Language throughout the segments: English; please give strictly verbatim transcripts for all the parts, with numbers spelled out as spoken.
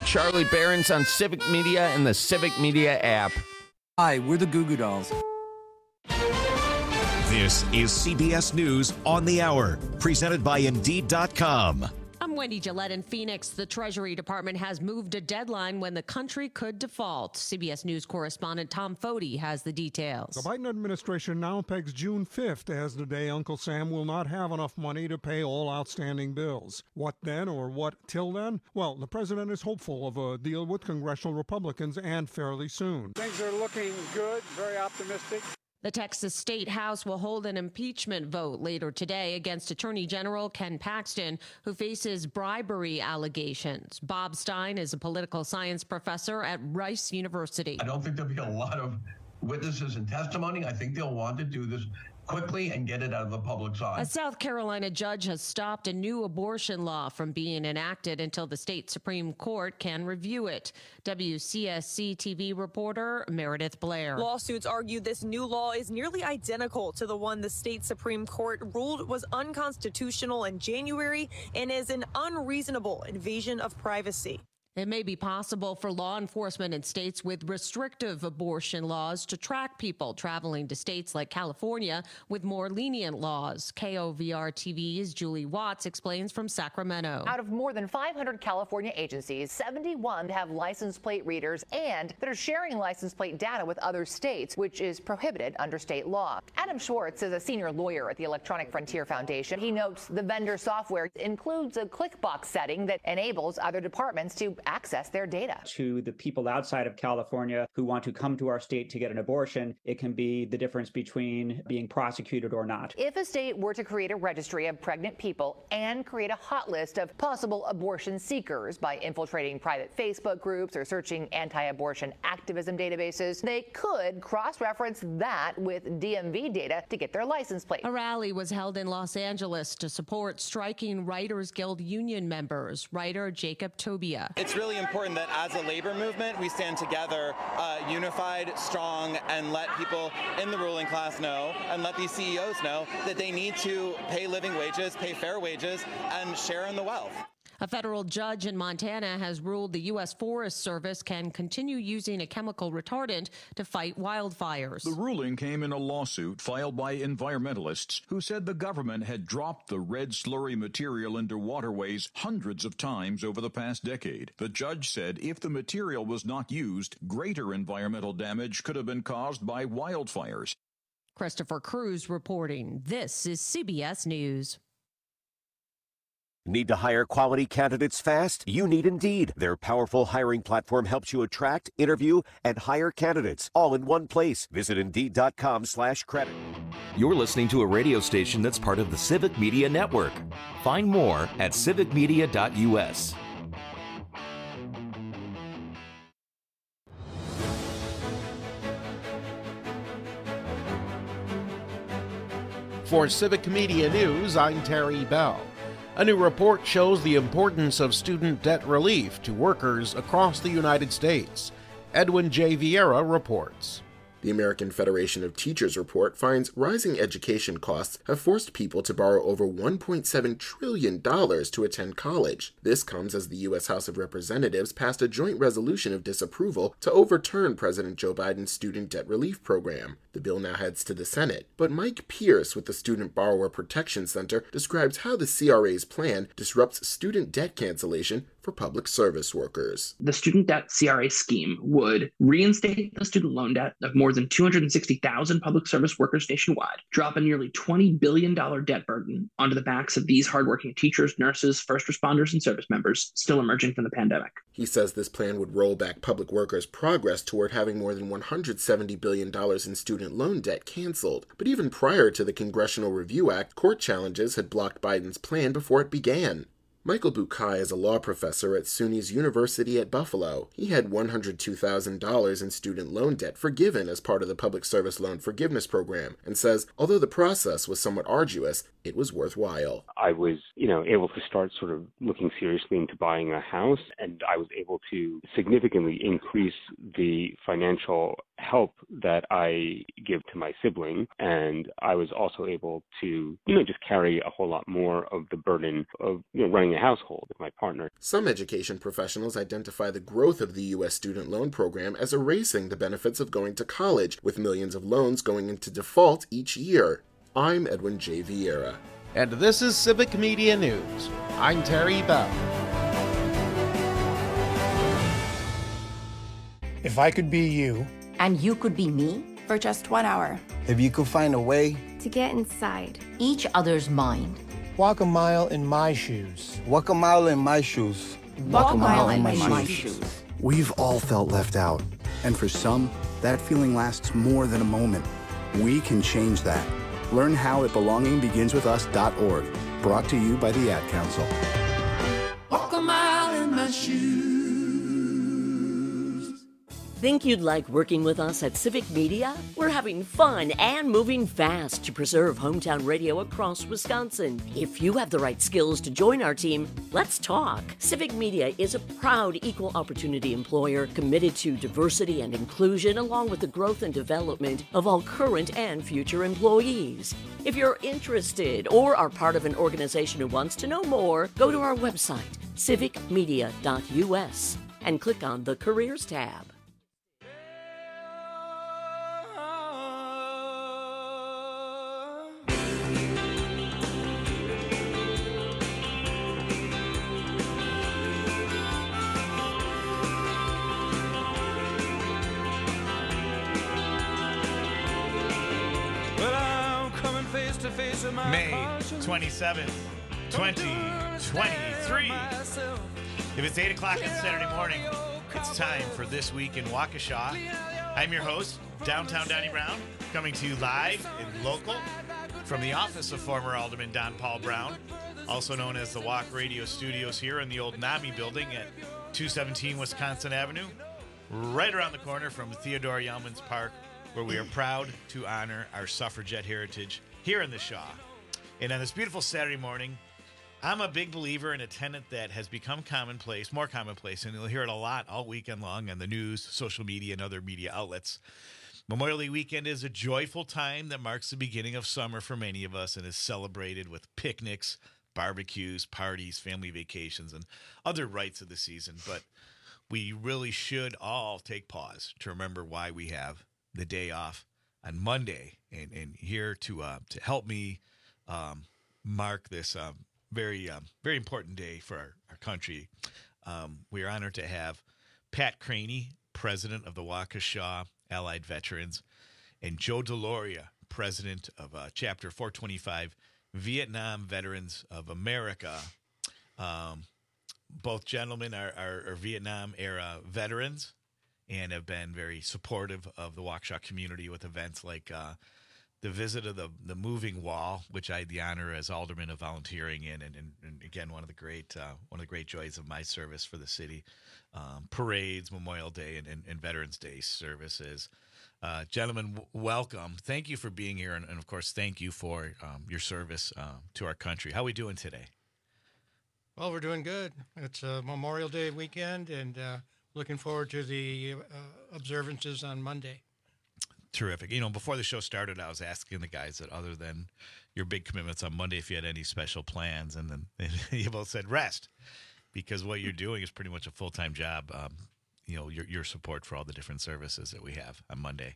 Charlie Berens on Civic Media and the Civic Media app. Hi, we're the Goo Goo Dolls. This is C B S News on the Hour, presented by Indeed dot com. I'm Wendy Gillette in Phoenix. The Treasury Department has moved a deadline when the country could default. C B S News correspondent Tom Foti has the details. The Biden administration now pegs June fifth as the day Uncle Sam will not have enough money to pay all outstanding bills. What then, or what till then? Well, the president is hopeful of a deal with congressional Republicans and fairly soon. Things are looking good, very optimistic. The Texas State House will hold an impeachment vote later today against Attorney General Ken Paxton, who faces bribery allegations. Bob Stein is a political science professor at Rice University. I don't think there'll be a lot of witnesses and testimony. I think they'll want to do this quickly and get it out of the public's eye. A South Carolina judge has stopped a new abortion law from being enacted until the state Supreme Court can review it. W C S C T V reporter Meredith Blair. Lawsuits argue this new law is nearly identical to the one the state Supreme Court ruled was unconstitutional in January and is an unreasonable invasion of privacy. It may be possible for law enforcement in states with restrictive abortion laws to track people traveling to states like California with more lenient laws. K O V R T V's Julie Watts explains from Sacramento. Out of more than five hundred California agencies, seventy-one have license plate readers and that are sharing license plate data with other states, which is prohibited under state law. Adam Schwartz is a senior lawyer at the Electronic Frontier Foundation. He notes the vendor software includes a click box setting that enables other departments to access their data. To the people outside of California who want to come to our state to get an abortion, it can be the difference between being prosecuted or not. If a state were to create a registry of pregnant people and create a hot list of possible abortion seekers by infiltrating private Facebook groups or searching anti-abortion activism databases, they could cross-reference that with D M V data to get their license plate. A rally was held in Los Angeles to support striking Writers Guild union members. Writer Jacob Tobia. It's really important that as a labor movement, we stand together, uh, unified, strong, and let people in the ruling class know, and let these C E Os know that they need to pay living wages, pay fair wages, and share in the wealth. A federal judge in Montana has ruled the U S Forest Service can continue using a chemical retardant to fight wildfires. The ruling came in a lawsuit filed by environmentalists who said the government had dropped the red slurry material into waterways hundreds of times over the past decade. The judge said if the material was not used, greater environmental damage could have been caused by wildfires. Christopher Cruz reporting. This is C B S News. Need to hire quality candidates fast? You need Indeed. Their powerful hiring platform helps you attract, interview, and hire candidates all in one place. Visit Indeed.com slash credit. You're listening to a radio station that's part of the Civic Media Network. Find more at civic media dot U S. For Civic Media News, I'm Terry Bell. A new report shows the importance of student debt relief to workers across the United States. Edwin J. Vieira reports. The American Federation of Teachers report finds rising education costs have forced people to borrow over one point seven trillion dollars to attend college. This comes as the U S House of Representatives passed a joint resolution of disapproval to overturn President Joe Biden's student debt relief program. The bill now heads to the Senate, but Mike Pierce with the Student Borrower Protection Center describes how the C R A's plan disrupts student debt cancellation for public service workers. The student debt C R A scheme would reinstate the student loan debt of more than two hundred sixty thousand public service workers nationwide, drop a nearly twenty billion dollars debt burden onto the backs of these hardworking teachers, nurses, first responders, and service members still emerging from the pandemic. He says this plan would roll back public workers' progress toward having more than one hundred seventy billion dollars in student loan debt canceled. But even prior to the Congressional Review Act, court challenges had blocked Biden's plan before it began. Michael Bukai is a law professor at SUNY's University at Buffalo. He had one hundred two thousand dollars in student loan debt forgiven as part of the Public Service Loan Forgiveness Program, and says although the process was somewhat arduous, it was worthwhile. I was, you know, able to start sort of looking seriously into buying a house, and I was able to significantly increase the financial help that I give to my sibling, and I was also able to, you know, just carry a whole lot more of the burden of, you know, running a household with my partner. Some education professionals identify the growth of the U S student loan program as erasing the benefits of going to college, with millions of loans going into default each year. I'm Edwin J. Vieira. And this is Civic Media News. I'm Terry Bell. If I could be you, and you could be me, for just one hour. If you could find a way to get inside each other's mind. Walk a mile in my shoes. Walk a mile in my shoes. Walk, Walk a mile, mile in my, my shoes. shoes. We've all felt left out. And for some, that feeling lasts more than a moment. We can change that. Learn how at belonging begins with us dot org. Brought to you by the Ad Council. Walk a mile in my shoes. Think you'd like working with us at Civic Media? We're having fun and moving fast to preserve hometown radio across Wisconsin. If you have the right skills to join our team, let's talk. Civic Media is a proud equal opportunity employer committed to diversity and inclusion, along with the growth and development of all current and future employees. If you're interested or are part of an organization who wants to know more, go to our website, civic media dot u s, and click on the Careers tab. May twenty-seventh, twenty twenty-three. If it's eight o'clock on Saturday morning, it's time for This Week in Waukesha. I'm your host, Downtown Donnie Brown, coming to you live and local from the office of former Alderman Don Paul Brown, also known as the Walk Radio Studios here in the old NAMI building at two seventeen Wisconsin Avenue, right around the corner from Theodore Yelmans Park, where we are proud to honor our suffragette heritage here in the Shaw. And on this beautiful Saturday morning, I'm a big believer in a tenet that has become commonplace, more commonplace, and you'll hear it a lot all weekend long on the news, social media, and other media outlets. Memorial Day weekend is a joyful time that marks the beginning of summer for many of us and is celebrated with picnics, barbecues, parties, family vacations, and other rites of the season. But we really should all take pause to remember why we have the day off on Monday. And, and here to uh, to help me um, mark this um, very um, very important day for our, our country, um, we are honored to have Pat Craney, president of the Waukesha Allied Veterans, and Joe Deloria, president of uh, Chapter four twenty-five Vietnam Veterans of America. Um, both gentlemen are, are, are Vietnam-era veterans and have been very supportive of the Waukesha community with events like uh, the visit of the the moving wall, which I had the honor as alderman of volunteering in, and, and, and again one of the great uh, one of the great joys of my service for the city. Um, parades, Memorial Day, and, and, and Veterans Day services. Uh, gentlemen, w- welcome. Thank you for being here, and, and of course, thank you for um, your service uh, to our country. How are we doing today? Well, we're doing good. It's a Memorial Day weekend, and uh, looking forward to the uh, observances on Monday. Terrific. You know, before the show started, I was asking the guys that other than your big commitments on Monday, if you had any special plans, and then you both said rest, because what you're doing is pretty much a full-time job. Um, you know, your your support for all the different services that we have on Monday.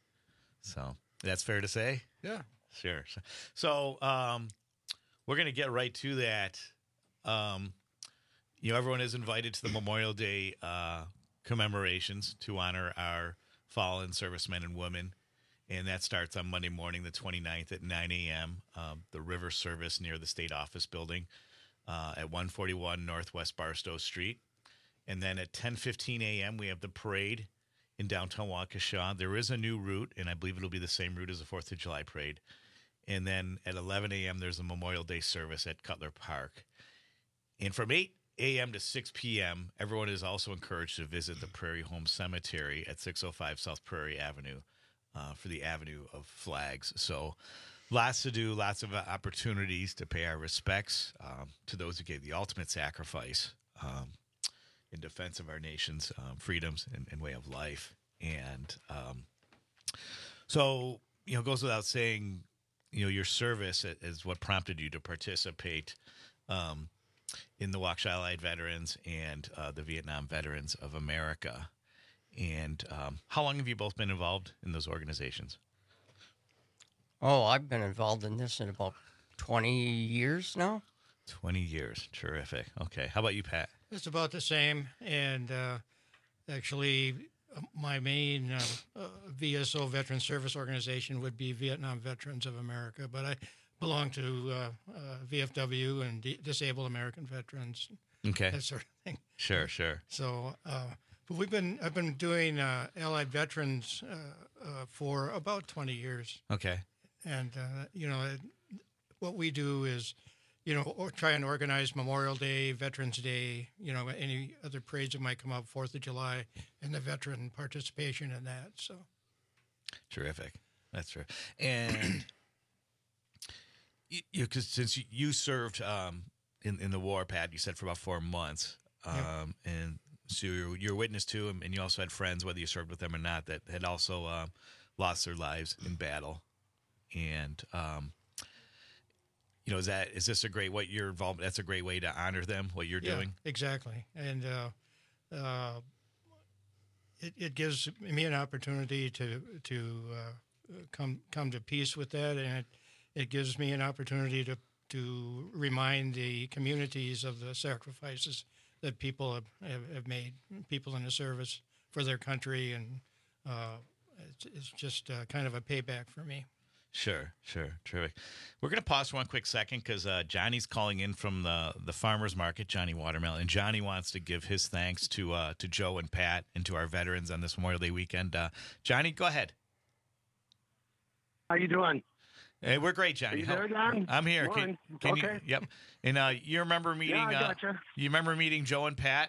So that's fair to say? Yeah. Sure. So um, we're going to get right to that. Um, you know, everyone is invited to the Memorial Day uh, commemorations to honor our fallen servicemen and women, and that starts on Monday morning, the twenty-ninth at nine a.m., um, the river service near the state office building uh, at one forty-one Northwest Barstow Street. And then at ten fifteen a.m., we have the parade in downtown Waukesha. There is a new route, and I believe it'll be the same route as the fourth of July parade. And then at eleven a.m., there's a Memorial Day service at Cutler Park. And from eight a.m. to six p.m., everyone is also encouraged to visit the Prairie Home Cemetery at six oh five South Prairie Avenue uh, for the Avenue of Flags. So lots to do, lots of opportunities to pay our respects um, to those who gave the ultimate sacrifice um, in defense of our nation's um, freedoms and, and way of life. And um, so, you know, it goes without saying, you know, your service is what prompted you to participate um, in the Waukesha Allied Veterans and uh, the Vietnam Veterans of America. And um, how long have you both been involved in those organizations? Oh, I've been involved in this in about twenty years now. twenty years. Terrific. Okay. How about you, Pat? It's about the same. And uh, actually, my main uh, uh, V S O Veteran Service Organization would be Vietnam Veterans of America, but I belong to uh, uh, V F W and D- Disabled American Veterans. Okay. That sort of thing. Sure, sure. So, uh, but we've been I've been doing uh, Allied Veterans uh, uh, for about twenty years. Okay. And uh, you know, what we do is, you know, or try and organize Memorial Day, Veterans Day, you know, any other parades that might come up, Fourth of July, and the veteran participation in that. So, terrific. That's true. And you, because since you, you served um, in in the war, Pat, you said for about four months, um, yeah. and so you're, you're a witness to them, and you also had friends, whether you served with them or not, that had also uh, lost their lives in battle. And um, you know, is that is this a great what you're involved? That's a great way to honor them. What you're yeah, doing, exactly, and uh, uh, it it gives me an opportunity to to uh, come come to peace with that, and it it gives me an opportunity to to remind the communities of the sacrifices that people have, have, have made, people in the service for their country, and uh, it's, it's just uh, kind of a payback for me. Sure, sure, terrific. We're going to pause for one quick second because uh, Johnny's calling in from the, the farmers market, Johnny Watermelon, and Johnny wants to give his thanks to uh, to Joe and Pat and to our veterans on this Memorial Day weekend. Uh, Johnny, go ahead. How you doing? Hey, we're great, Johnny. Are you there, Don? I'm here. Can, can okay. You, yep. And uh, you remember meeting? Yeah, I gotcha. uh, you remember meeting Joe and Pat?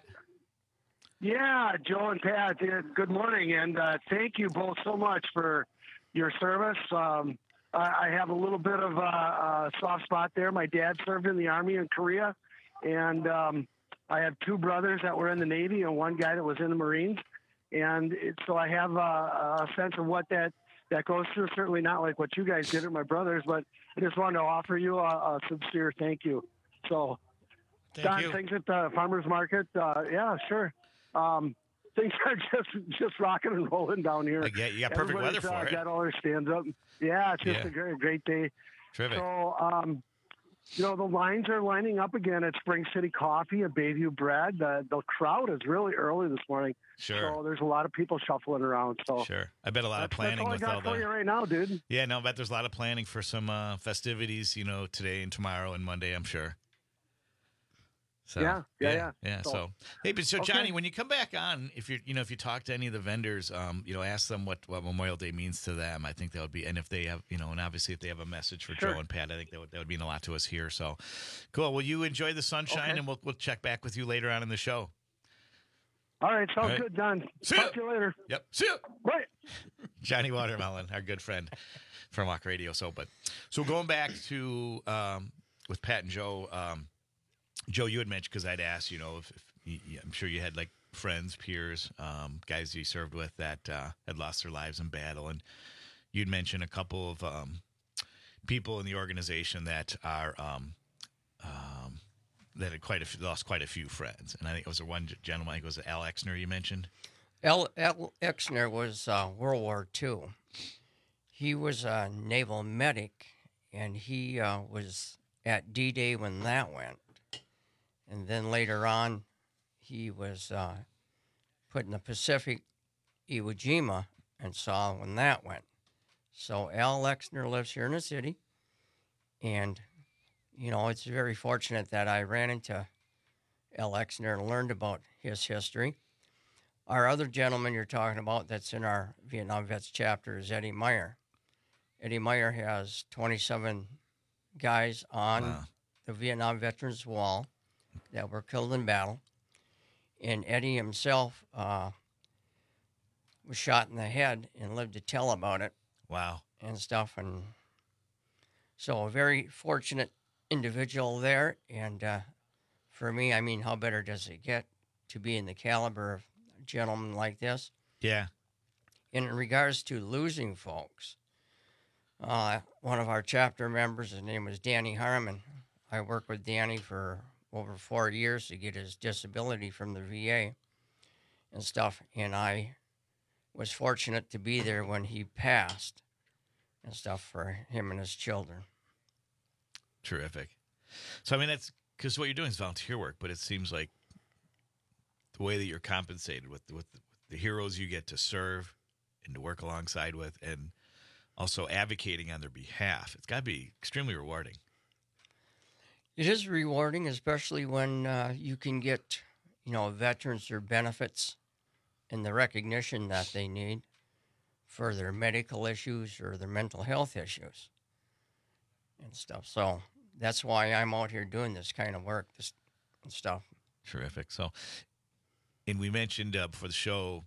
Yeah, Joe and Pat. Good morning, and uh, thank you both so much for your service. Um, I have a little bit of a, a soft spot there. My dad served in the Army in Korea, and um, I have two brothers that were in the Navy and one guy that was in the Marines. And it, so I have a, a sense of what that, that goes through. Certainly not like what you guys did with my brothers, but I just wanted to offer you a, a sincere thank you. So, thank Don, you. things at the farmers market, uh, yeah, sure. Um, Things are just just rocking and rolling down here. Like, yeah, you got perfect weather for uh, it. Got all their stands up. Yeah, it's just Yeah. a great, great day. Terrific. So, um, you know, the lines are lining up again at Spring City Coffee and Bayview Bread. The, the crowd is really early this morning. Sure. So there's a lot of people shuffling around. So Sure. I bet a lot of that's, planning that's with all I all got for the. you right now, dude. Yeah, no, I bet there's a lot of planning for some uh, festivities, you know, today and tomorrow and Monday, I'm sure. So, Yeah, yeah, yeah, yeah. yeah. So- So, hey, but so Okay. Johnny, when you come back on, if you you know if you talk to any of the vendors, um, you know, ask them what, what Memorial Day means to them. I think that would be, and if they have, you know, and obviously if they have a message for Sure. Joe and Pat, I think that would that would mean a lot to us here. So, cool. Well, you enjoy the sunshine, Okay. and we'll we'll check back with you later on in the show. All right, sounds All right. good, Don. See Talk ya. to you later. Yep. See you. Bye. Johnny Watermelon, our good friend from Walk Radio. So, but so going back to um, with Pat and Joe. Um, Joe, you had mentioned, because I'd asked, you know, if, if you, I'm sure you had like friends, peers, um, guys you served with that uh, had lost their lives in battle, and you'd mentioned a couple of um, people in the organization that are um, um, that had quite a few, lost quite a few friends, and I think it was a one gentleman. I think it was Al Exner you mentioned. Al, Al Exner was uh, World War Two. He was a naval medic, and he uh, was at D-Day when that went. And then later on, he was uh, put in the Pacific, Iwo Jima, and saw when that went. So Al Exner lives here in the city, and, you know, it's very fortunate that I ran into Al Exner and learned about his history. Our other gentleman you're talking about that's in our Vietnam Vets chapter is Eddie Meyer. Eddie Meyer has twenty-seven guys on Wow. the Vietnam Veterans Wall that were killed in battle. And Eddie himself uh, was shot in the head and lived to tell about it. Wow. And stuff. And so a very fortunate individual there. And uh, for me, I mean, how better does it get to be in the caliber of a gentleman like this? Yeah. in regards to losing folks, uh, one of our chapter members, his name was Danny Harmon. I worked with Danny for over four years to get his disability from the V A and stuff, and I was fortunate to be there when he passed and stuff for him and his children. Terrific. So, I mean, that's because what you're doing is volunteer work, but it seems like the way that you're compensated with, with the heroes you get to serve and to work alongside with, and also advocating on their behalf, it's got to be extremely rewarding. It is rewarding, especially when uh, you can get, you know, veterans their benefits and the recognition that they need for their medical issues or their mental health issues and stuff. So that's why I'm out here doing this kind of work this, and stuff. Terrific. So, and we mentioned uh, before the show,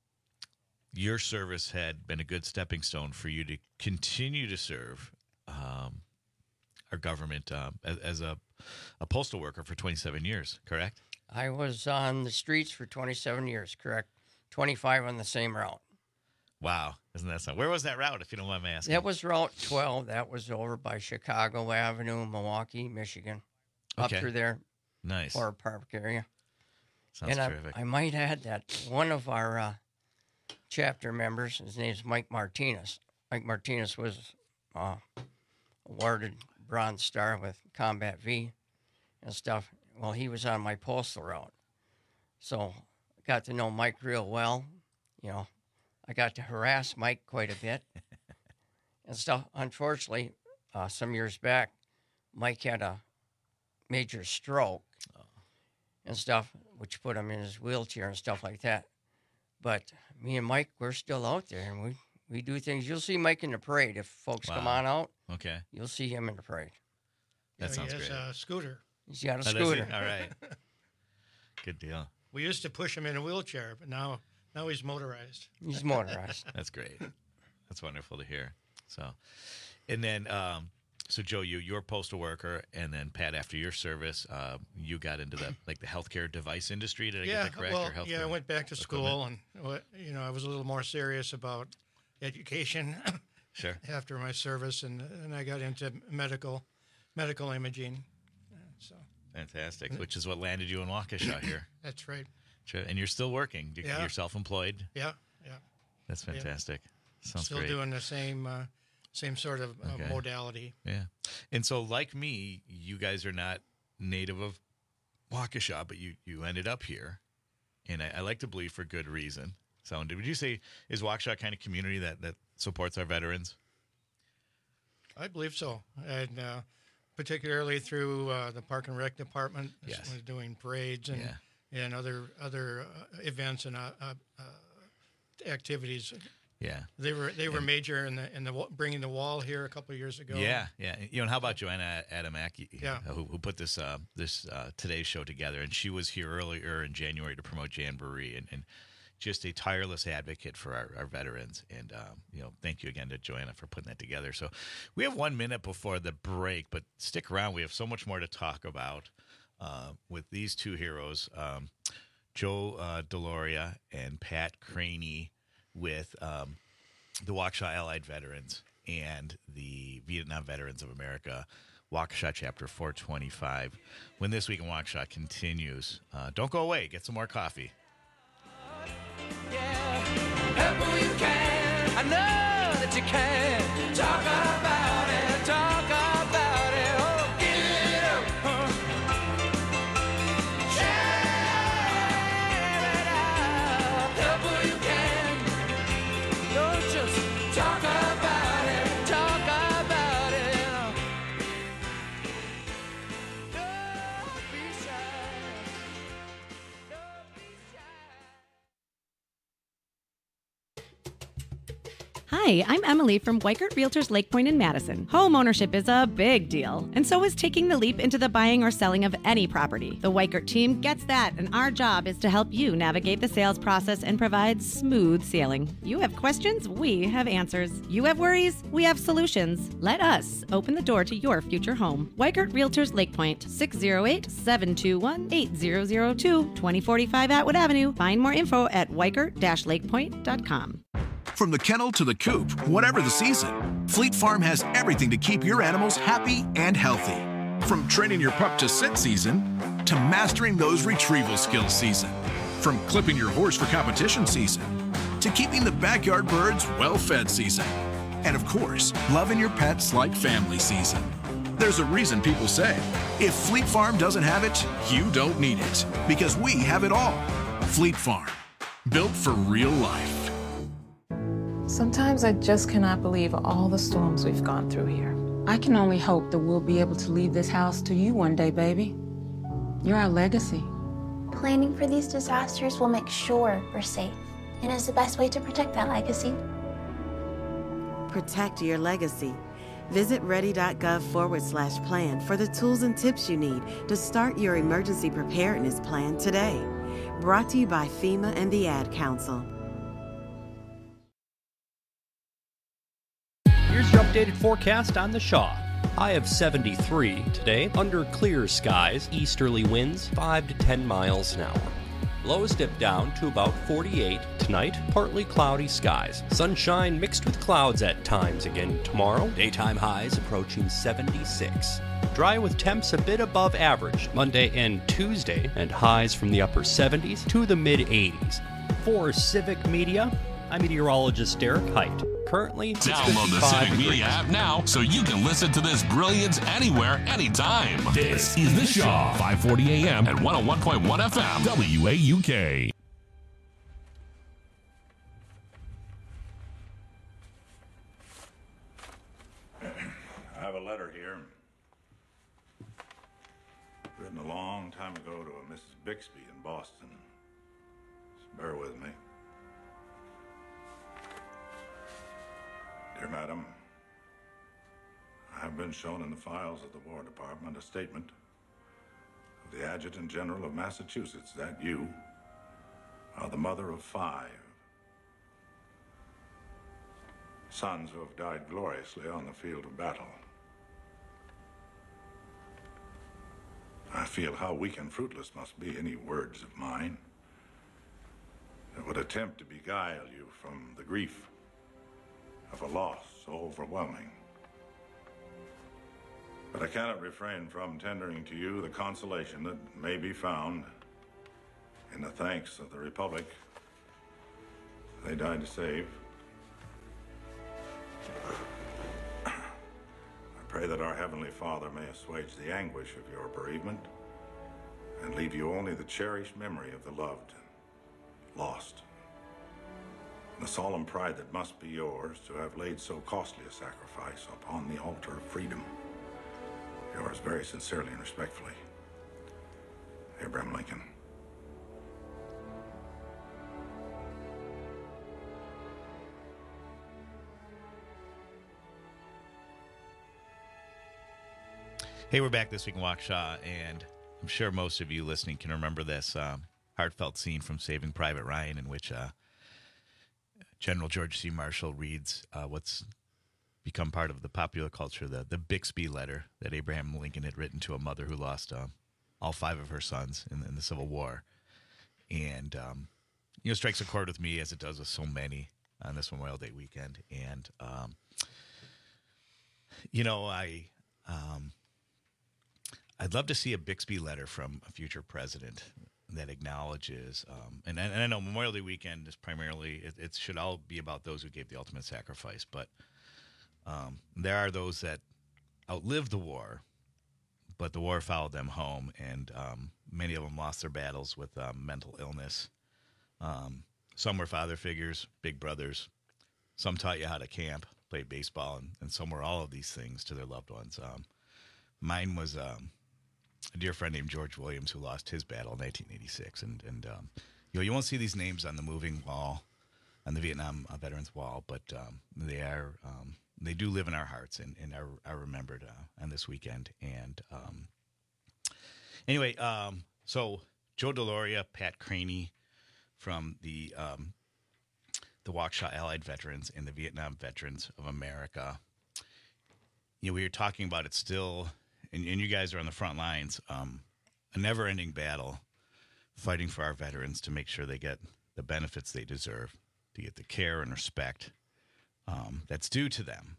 your service had been a good stepping stone for you to continue to serve um, our government um, as, as a, a postal worker for twenty-seven years, correct? I was on the streets for twenty-seven years, correct? twenty-five on the same route. Wow. Isn't that something? Where was that route, if you don't mind me asking? That was Route twelve. That was over by Chicago Avenue, Milwaukee, Michigan. Up Okay. through there. Nice. Or Park area. Sounds and I, terrific. I might add that one of our uh, chapter members, his name is Mike Martinez. Mike Martinez was uh, awarded Bronze Star with Combat V and stuff. Well, he was on my postal route. So I got to know Mike real well. You know, I got to harass Mike quite a bit and stuff. Unfortunately, uh, some years back, Mike had a major stroke oh. and stuff, which put him in his wheelchair and stuff like that. But me and Mike, we're still out there, and we, we do things. You'll see Mike in the parade. If folks Wow. come on out, Okay. you'll see him in the parade. That Yeah, sounds he has great. a scooter. He's got a Oh, does he? scooter. All right. Good deal. We used to push him in a wheelchair, but now now he's motorized. He's motorized. That's great. That's wonderful to hear. So, and then, um, so Joe, you you're a postal worker, and then Pat, after your service, uh, you got into the like the healthcare device industry. Did I yeah, get that correct? well, or healthcare yeah, I went back to school, equipment? and what- you know, I was a little more serious about education. Sure. After my service, and and I got into medical medical imaging. Uh, So Fantastic. Which is what landed you in Waukesha here. that's right. Sure. And you're still working. You- Yeah. You're self-employed. Yeah, yeah. That's Yeah. fantastic. Sounds Still great. doing the same uh, same sort of uh, Okay. modality. Yeah. And so, like me, you guys are not native of Waukesha, but you, you ended up here. And I, I like to believe for good reason. So, would you say, is Waukesha a kind of community that, that supports our veterans? I believe so, and uh, particularly through uh, the Park and Rec Department, Yes. was doing parades and Yeah. and other other uh, events and uh, uh, uh, activities. Yeah. They were they were And- major in the in the wa- bringing the wall here a couple of years ago. Yeah, yeah. You know, and how about Joanna Adamak, Yeah. who, who put this uh, this uh, today's show together? And she was here earlier in January to promote Jamboree, and, and just a tireless advocate for our, our veterans. And um, you know, thank you again to Joanna for putting that together. So we have one minute before the break, but stick around. We have so much more to talk about uh, with these two heroes, um, Joe uh, Deloria and Pat Craney, with um, the Waukesha Allied Veterans and the Vietnam Veterans of America, Waukesha Chapter four twenty-five. When This Week in Waukesha continues, uh, don't go away. Get some more coffee. Help who you can. I know that you can. Talk about it. Talk about it. Oh, give it up. Huh. Share it out. Help who you can. Don't just talk about it. Talk about it. Don't be shy. Hi, I'm Emily from Weikert Realtors Lake Point in Madison. Home ownership is a big deal, and so is taking the leap into the buying or selling of any property. The Weikert team gets that, and our job is to help you navigate the sales process and provide smooth sailing. You have questions, we have answers. You have worries, we have solutions. Let us open the door to your future home. Weikert Realtors Lake Point, six oh eight, seven two one, eight zero zero two, twenty forty-five Atwood Avenue. Find more info at weikert dash lakepoint dot com. From the kennel to the coop, whatever the season, Fleet Farm has everything to keep your animals happy and healthy. From training your pup to sit season to mastering those retrieval skills season. From clipping your horse for competition season to keeping the backyard birds well-fed season. And of course, loving your pets like family season. There's a reason people say, if Fleet Farm doesn't have it, you don't need it. Because we have it all. Fleet Farm, built for real life. Sometimes I just cannot believe all the storms we've gone through here. I can only hope that we'll be able to leave this house to you one day, baby. You're our legacy. Planning for these disasters will make sure we're safe, and is the best way to protect that legacy. Protect your legacy. Visit ready.gov forward slash plan for the tools and tips you need to start your emergency preparedness plan today. Brought to you by FEMA and the Ad Council. Here's your updated forecast on the Shaw. High of seventy-three today, under clear skies, easterly winds five to ten miles an hour. Lows dip down to about forty-eight tonight, partly cloudy skies. Sunshine mixed with clouds at times again tomorrow. Daytime highs approaching seventy-six. Dry with temps a bit above average Monday and Tuesday, and highs from the upper seventies to the mid-eighties. For Civic Media, I'm meteorologist Derek Height. Currently, it's download the Civic degrees. Media app now so you can listen to this brilliance anywhere, anytime. This is The Shaw, five forty A M and one oh one point one F M, W A U K. I have a letter here, written a long time ago to a Missus Bixby in Boston. Just bear with me. Dear Madam, I have been shown in the files of the War Department a statement of the Adjutant General of Massachusetts that you are the mother of five sons who have died gloriously on the field of battle. I feel how weak and fruitless must be any words of mine that would attempt to beguile you from the grief of a loss so overwhelming. But I cannot refrain from tendering to you the consolation that may be found in the thanks of the Republic they died to save. I pray that our Heavenly Father may assuage the anguish of your bereavement and leave you only the cherished memory of the loved and lost. The solemn pride that must be yours to have laid so costly a sacrifice upon the altar of freedom. Yours very sincerely and respectfully, Abraham Lincoln. Hey, we're back this week in Waukesha, and I'm sure most of you listening can remember this um, heartfelt scene from Saving Private Ryan in which uh, General George C. Marshall reads uh, what's become part of the popular culture, the, the Bixby letter that Abraham Lincoln had written to a mother who lost um, all five of her sons in, in the Civil War. And, um, you know, strikes a chord with me as it does with so many on this Memorial Day weekend. And, um, you know, I, um, I'd love to see a Bixby letter from a future president that acknowledges, um, and, and I know Memorial Day weekend is primarily, it, it should all be about those who gave the ultimate sacrifice, but um, there are those that outlived the war, but the war followed them home, and um, many of them lost their battles with um, mental illness. Um, some were father figures, big brothers. Some taught you how to camp, played baseball, and, and some were all of these things to their loved ones. Um, mine was um, a dear friend named George Williams who lost his battle in nineteen eighty-six. And, and um, you know, you won't see these names on the moving wall, on the Vietnam uh, Veterans Wall, but um, they are um, they do live in our hearts and, and are, are remembered uh, on this weekend. And um, anyway, um, so Joe Deloria, Pat Craney from the um, the Waukesha Allied Veterans and the Vietnam Veterans of America. You know, we were talking about it still, and, and you guys are on the front lines, um, a never-ending battle fighting for our veterans to make sure they get the benefits they deserve. to get the care and respect um, that's due to them.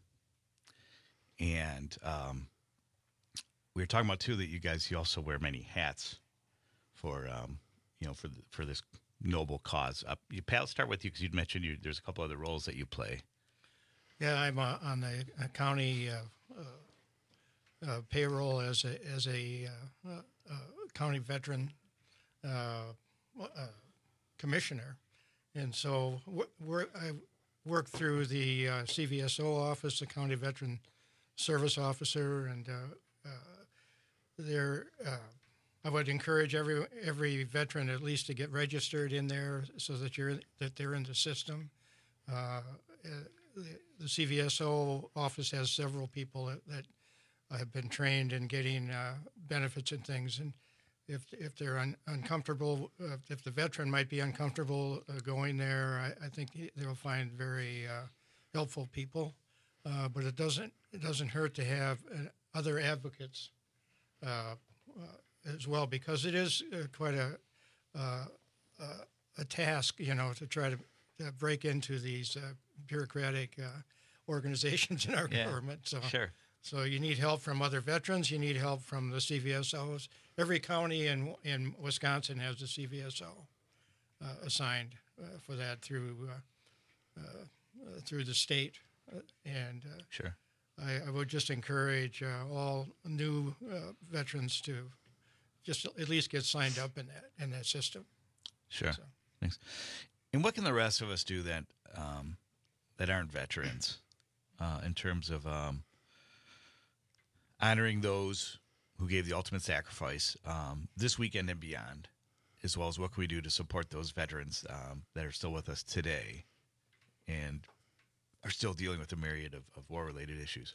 And um, we were talking about too that you guys you also wear many hats for um, you know for the, for this noble cause. Uh, you, Pat, let's start with you because you'd mentioned you, there's a couple other roles that you play. Yeah, I'm uh, on the uh, county uh, uh, uh, payroll as a as a uh, uh, county veteran uh, uh, commissioner, and so we're, I work through the uh, C V S O office, the County Veteran Service Officer, and uh, uh, there. Uh, I would encourage every every veteran at least to get registered in there so that you're that they're in the system. Uh, the, the C V S O office has several people that, that have been trained in getting uh, benefits and things, and if if they're un, uncomfortable, uh, if the veteran might be uncomfortable uh, going there, I, I think they'll find very uh, helpful people. Uh, but it doesn't it doesn't hurt to have uh, other advocates uh, uh, as well, because it is uh, quite a uh, uh, a task, you know, to try to, to break into these uh, bureaucratic uh, organizations in our yeah, government. So sure. So you need help from other veterans. You need help from the C V S Os. Every county in in Wisconsin has a C V S O uh, assigned uh, for that through uh, uh, through the state. Uh, and uh, sure, I, I would just encourage uh, all new uh, veterans to just at least get signed up in that in that system. Sure, So. thanks. And what can the rest of us do that um, that aren't veterans uh, in terms of um, honoring those who gave the ultimate sacrifice um, this weekend and beyond, as well as what can we do to support those veterans um, that are still with us today and are still dealing with a myriad of, of war-related issues?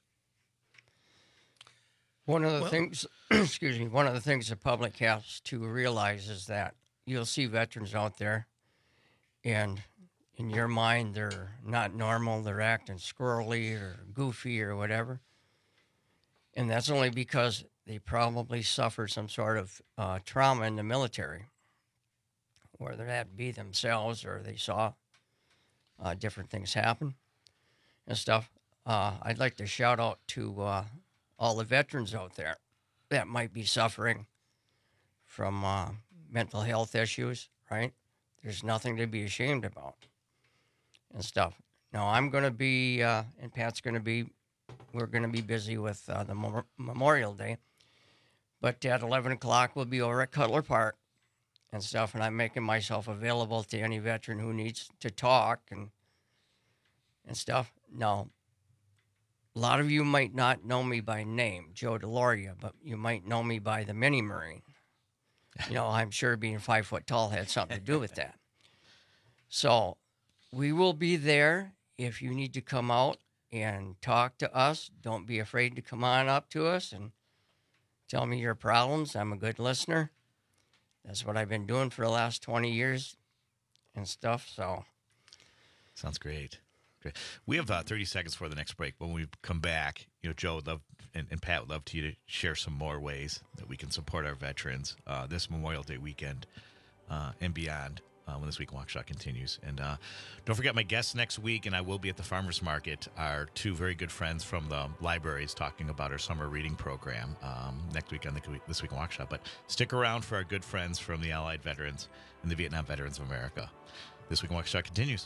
One of the Well- things, excuse me, one of the things the public has to realize is that you'll see veterans out there, and in your mind they're not normal, they're acting squirrely or goofy or whatever. And that's only because they probably suffered some sort of uh, trauma in the military, whether that be themselves or they saw uh, different things happen and stuff. Uh, I'd like to shout out to uh, all the veterans out there that might be suffering from uh, mental health issues, right? There's nothing to be ashamed about and stuff. Now, I'm going to be, uh, and Pat's going to be, we're going to be busy with uh, the Mem- Memorial Day. But at eleven o'clock, we'll be over at Cutler Park and stuff, and I'm making myself available to any veteran who needs to talk and and stuff. Now, a lot of you might not know me by name, Joe Deloria, but you might know me by the Mini Marine. You know, I'm sure being five foot tall had something to do with that. So we will be there. If you need to come out and talk to us, don't be afraid to come on up to us and tell me your problems. I'm a good listener. That's what I've been doing for the last twenty years and stuff. So Sounds great. Great. We have uh, thirty seconds for the next break. When we come back, you know, Joe would love and, and Pat would love to you to share some more ways that we can support our veterans uh, this Memorial Day weekend uh, and beyond uh, when this week in Waukesha continues. And uh, don't forget my guests next week, and I will be at the Farmers Market, are two very good friends from the libraries talking about our summer reading program um, next week on the This Week in Waukesha. But stick around for our good friends from the Allied Veterans and the Vietnam Veterans of America. This Week in Waukesha continues.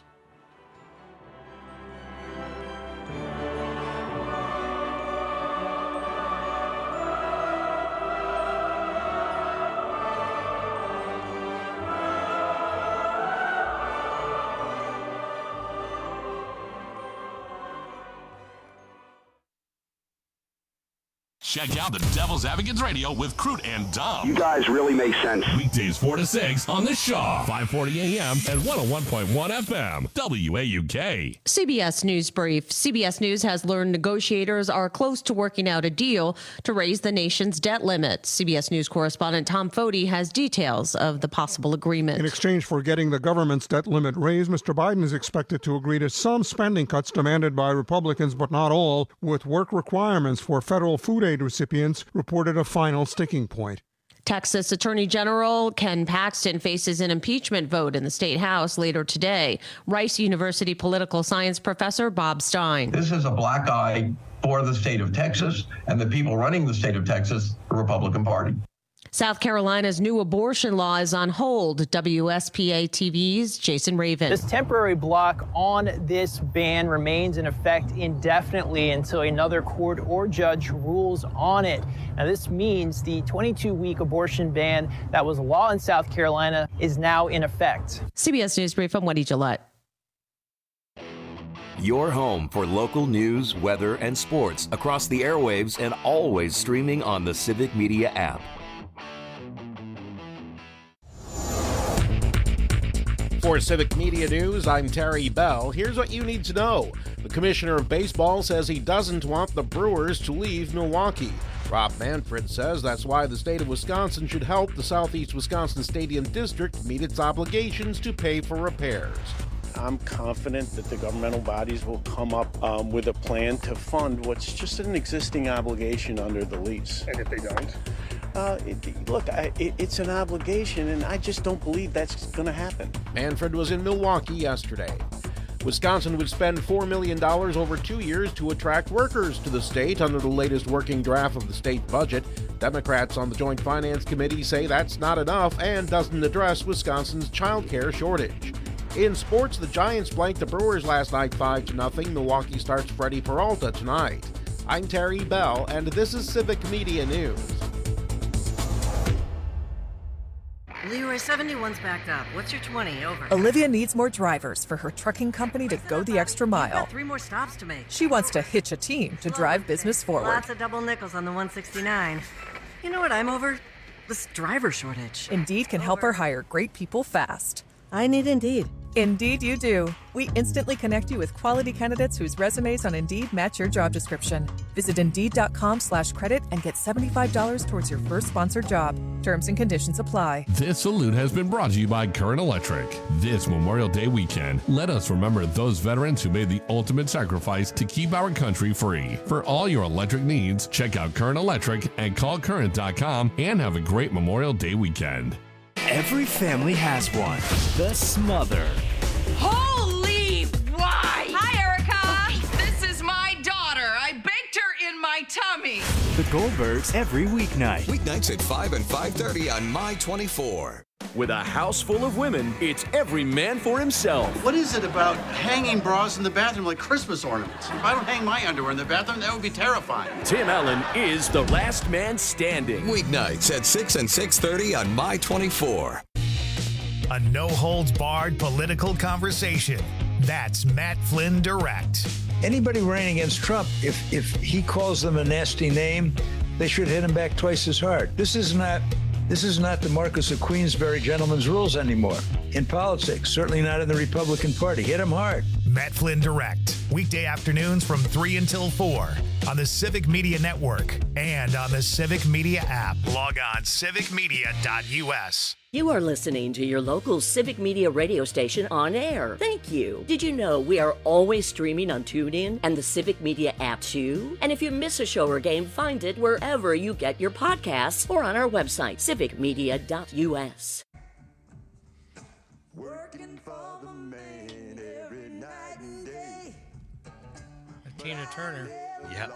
Check out the Devil's Advocates Radio with Crute and Dumb. You guys really make sense. Weekdays four to six on The Shaw, five forty a.m. and one oh one point one F M, W A U K. C B S News Brief. C B S News has learned negotiators are close to working out a deal to raise the nation's debt limit. C B S News correspondent Tom Foti has details of the possible agreement. In exchange for getting the government's debt limit raised, Mister Biden is expected to agree to some spending cuts demanded by Republicans, but not all, with work requirements for federal food aid recipients reported a final sticking point. Texas Attorney General Ken Paxton faces an impeachment vote in the state house later today. Rice University political science professor Bob Stein. This is a black eye for the state of Texas and the people running the state of Texas, the Republican Party. South Carolina's new abortion law is on hold. W S P A T V's Jason Raven. This temporary block on this ban remains in effect indefinitely until another court or judge rules on it. Now, this means the twenty-two week abortion ban that was law in South Carolina is now in effect. C B S News Brief, I'm Wendy Gillette. Your home for local news, weather, and sports across the airwaves and always streaming on the Civic Media app. For Civic Media News, I'm Terry Bell. Here's what you need to know. The Commissioner of Baseball says he doesn't want the Brewers to leave Milwaukee. Rob Manfred says that's why the state of Wisconsin should help the Southeast Wisconsin Stadium District meet its obligations to pay for repairs. I'm confident that the governmental bodies will come up um, with a plan to fund what's just an existing obligation under the lease. And if they don't? Uh, it, look, I, it, it's an obligation, and I just don't believe that's going to happen. Manfred was in Milwaukee yesterday. Wisconsin would spend four million dollars over two years to attract workers to the state under the latest working draft of the state budget. Democrats on the Joint Finance Committee say that's not enough and doesn't address Wisconsin's child care shortage. In sports, the Giants blanked the Brewers last night five to nothing. Milwaukee starts Freddie Peralta tonight. I'm Terry Bell, and this is Civic Media News. Leroy, seventy-one's backed up. What's your twenty? Over. Olivia needs more drivers for her trucking company to go the extra You've mile. got three more stops to make. She wants to hitch a team to drive business forward. Lots of double nickels on the one sixty-nine. You know what I'm over? This driver shortage. Indeed can help her hire great people fast. I need Indeed. Indeed you do. We instantly connect you with quality candidates whose resumes on Indeed match your job description. Visit Indeed.com slash credit and get seventy-five dollars towards your first sponsored job. Terms and conditions apply. This salute has been brought to you by Current Electric. This Memorial Day weekend, let us remember those veterans who made the ultimate sacrifice to keep our country free. For all your electric needs, check out Current Electric and call current dot com and have a great Memorial Day weekend. Every family has one. The Smother. Holy why! Hi, Erica! This is my daughter. I baked her in my tummy. The Goldbergs every weeknight. Weeknights at five and five thirty on My twenty-four. With a house full of women, it's every man for himself. What is it about hanging bras in the bathroom like Christmas ornaments? If I don't hang my underwear in the bathroom, that would be terrifying. Tim Allen is the last man standing. Weeknights at six and six thirty on My twenty-four. A no-holds-barred political conversation. That's Matt Flynn Direct. Anybody running against Trump, if if he calls them a nasty name, they should hit him back twice as hard. This is not this is not the Marquis of Queensberry gentleman's rules anymore. In politics, certainly not in the Republican Party. Hit him hard. Matt Flynn Direct. Weekday afternoons from three until four on the Civic Media Network and on the Civic Media app. Log on civic media dot u s. You are listening to your local Civic Media radio station on air. Thank you. Did you know we are always streaming on TuneIn and the Civic Media app too? And if you miss a show or game, find it wherever you get your podcasts or on our website, civic media dot u s. Working for the man every night and day. Tina Turner. Yep.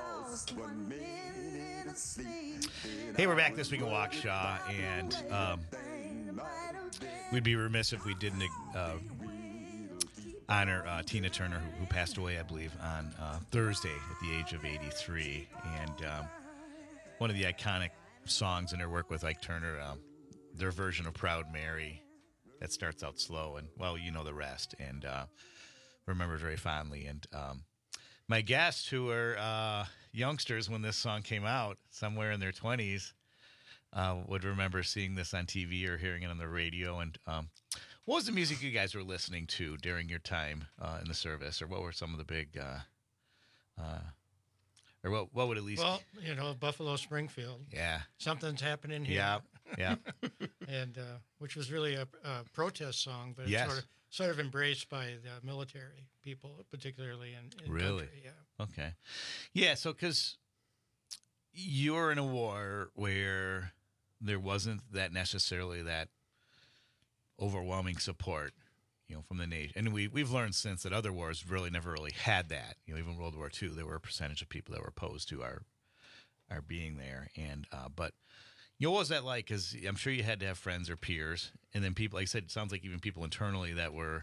Hey, we're back this week in Waukesha, and um, we'd be remiss if we didn't uh, honor uh, Tina Turner, who, who passed away, I believe, on uh, Thursday at the age of eighty-three. And um, one of the iconic songs in her work with Ike Turner, um, their version of Proud Mary, that starts out slow, and, well, you know the rest, and uh, remember very fondly. And um, my guests, who were uh, youngsters when this song came out, somewhere in their twenties, uh, would remember seeing this on T V or hearing it on the radio. And um, what was the music you guys were listening to during your time uh, in the service, or what were some of the big, uh, uh, or what what would at least? Well, you know, Buffalo Springfield. Yeah. Something's happening here. Yeah, yeah. and uh, which was really a, a protest song, but it's Yes. sort of sort of embraced by the military people, particularly in, in Really? country. Yeah. Okay. Yeah, so because you're in a war where there wasn't that necessarily that overwhelming support, you know, from the nation. And we, we've learned since that other wars really never really had that. You know, even World War Two, there were a percentage of people that were opposed to our our being there. And uh, but, you know, what was that like? Because I'm sure you had to have friends or peers. And then people, like I said, it sounds like even people internally that were,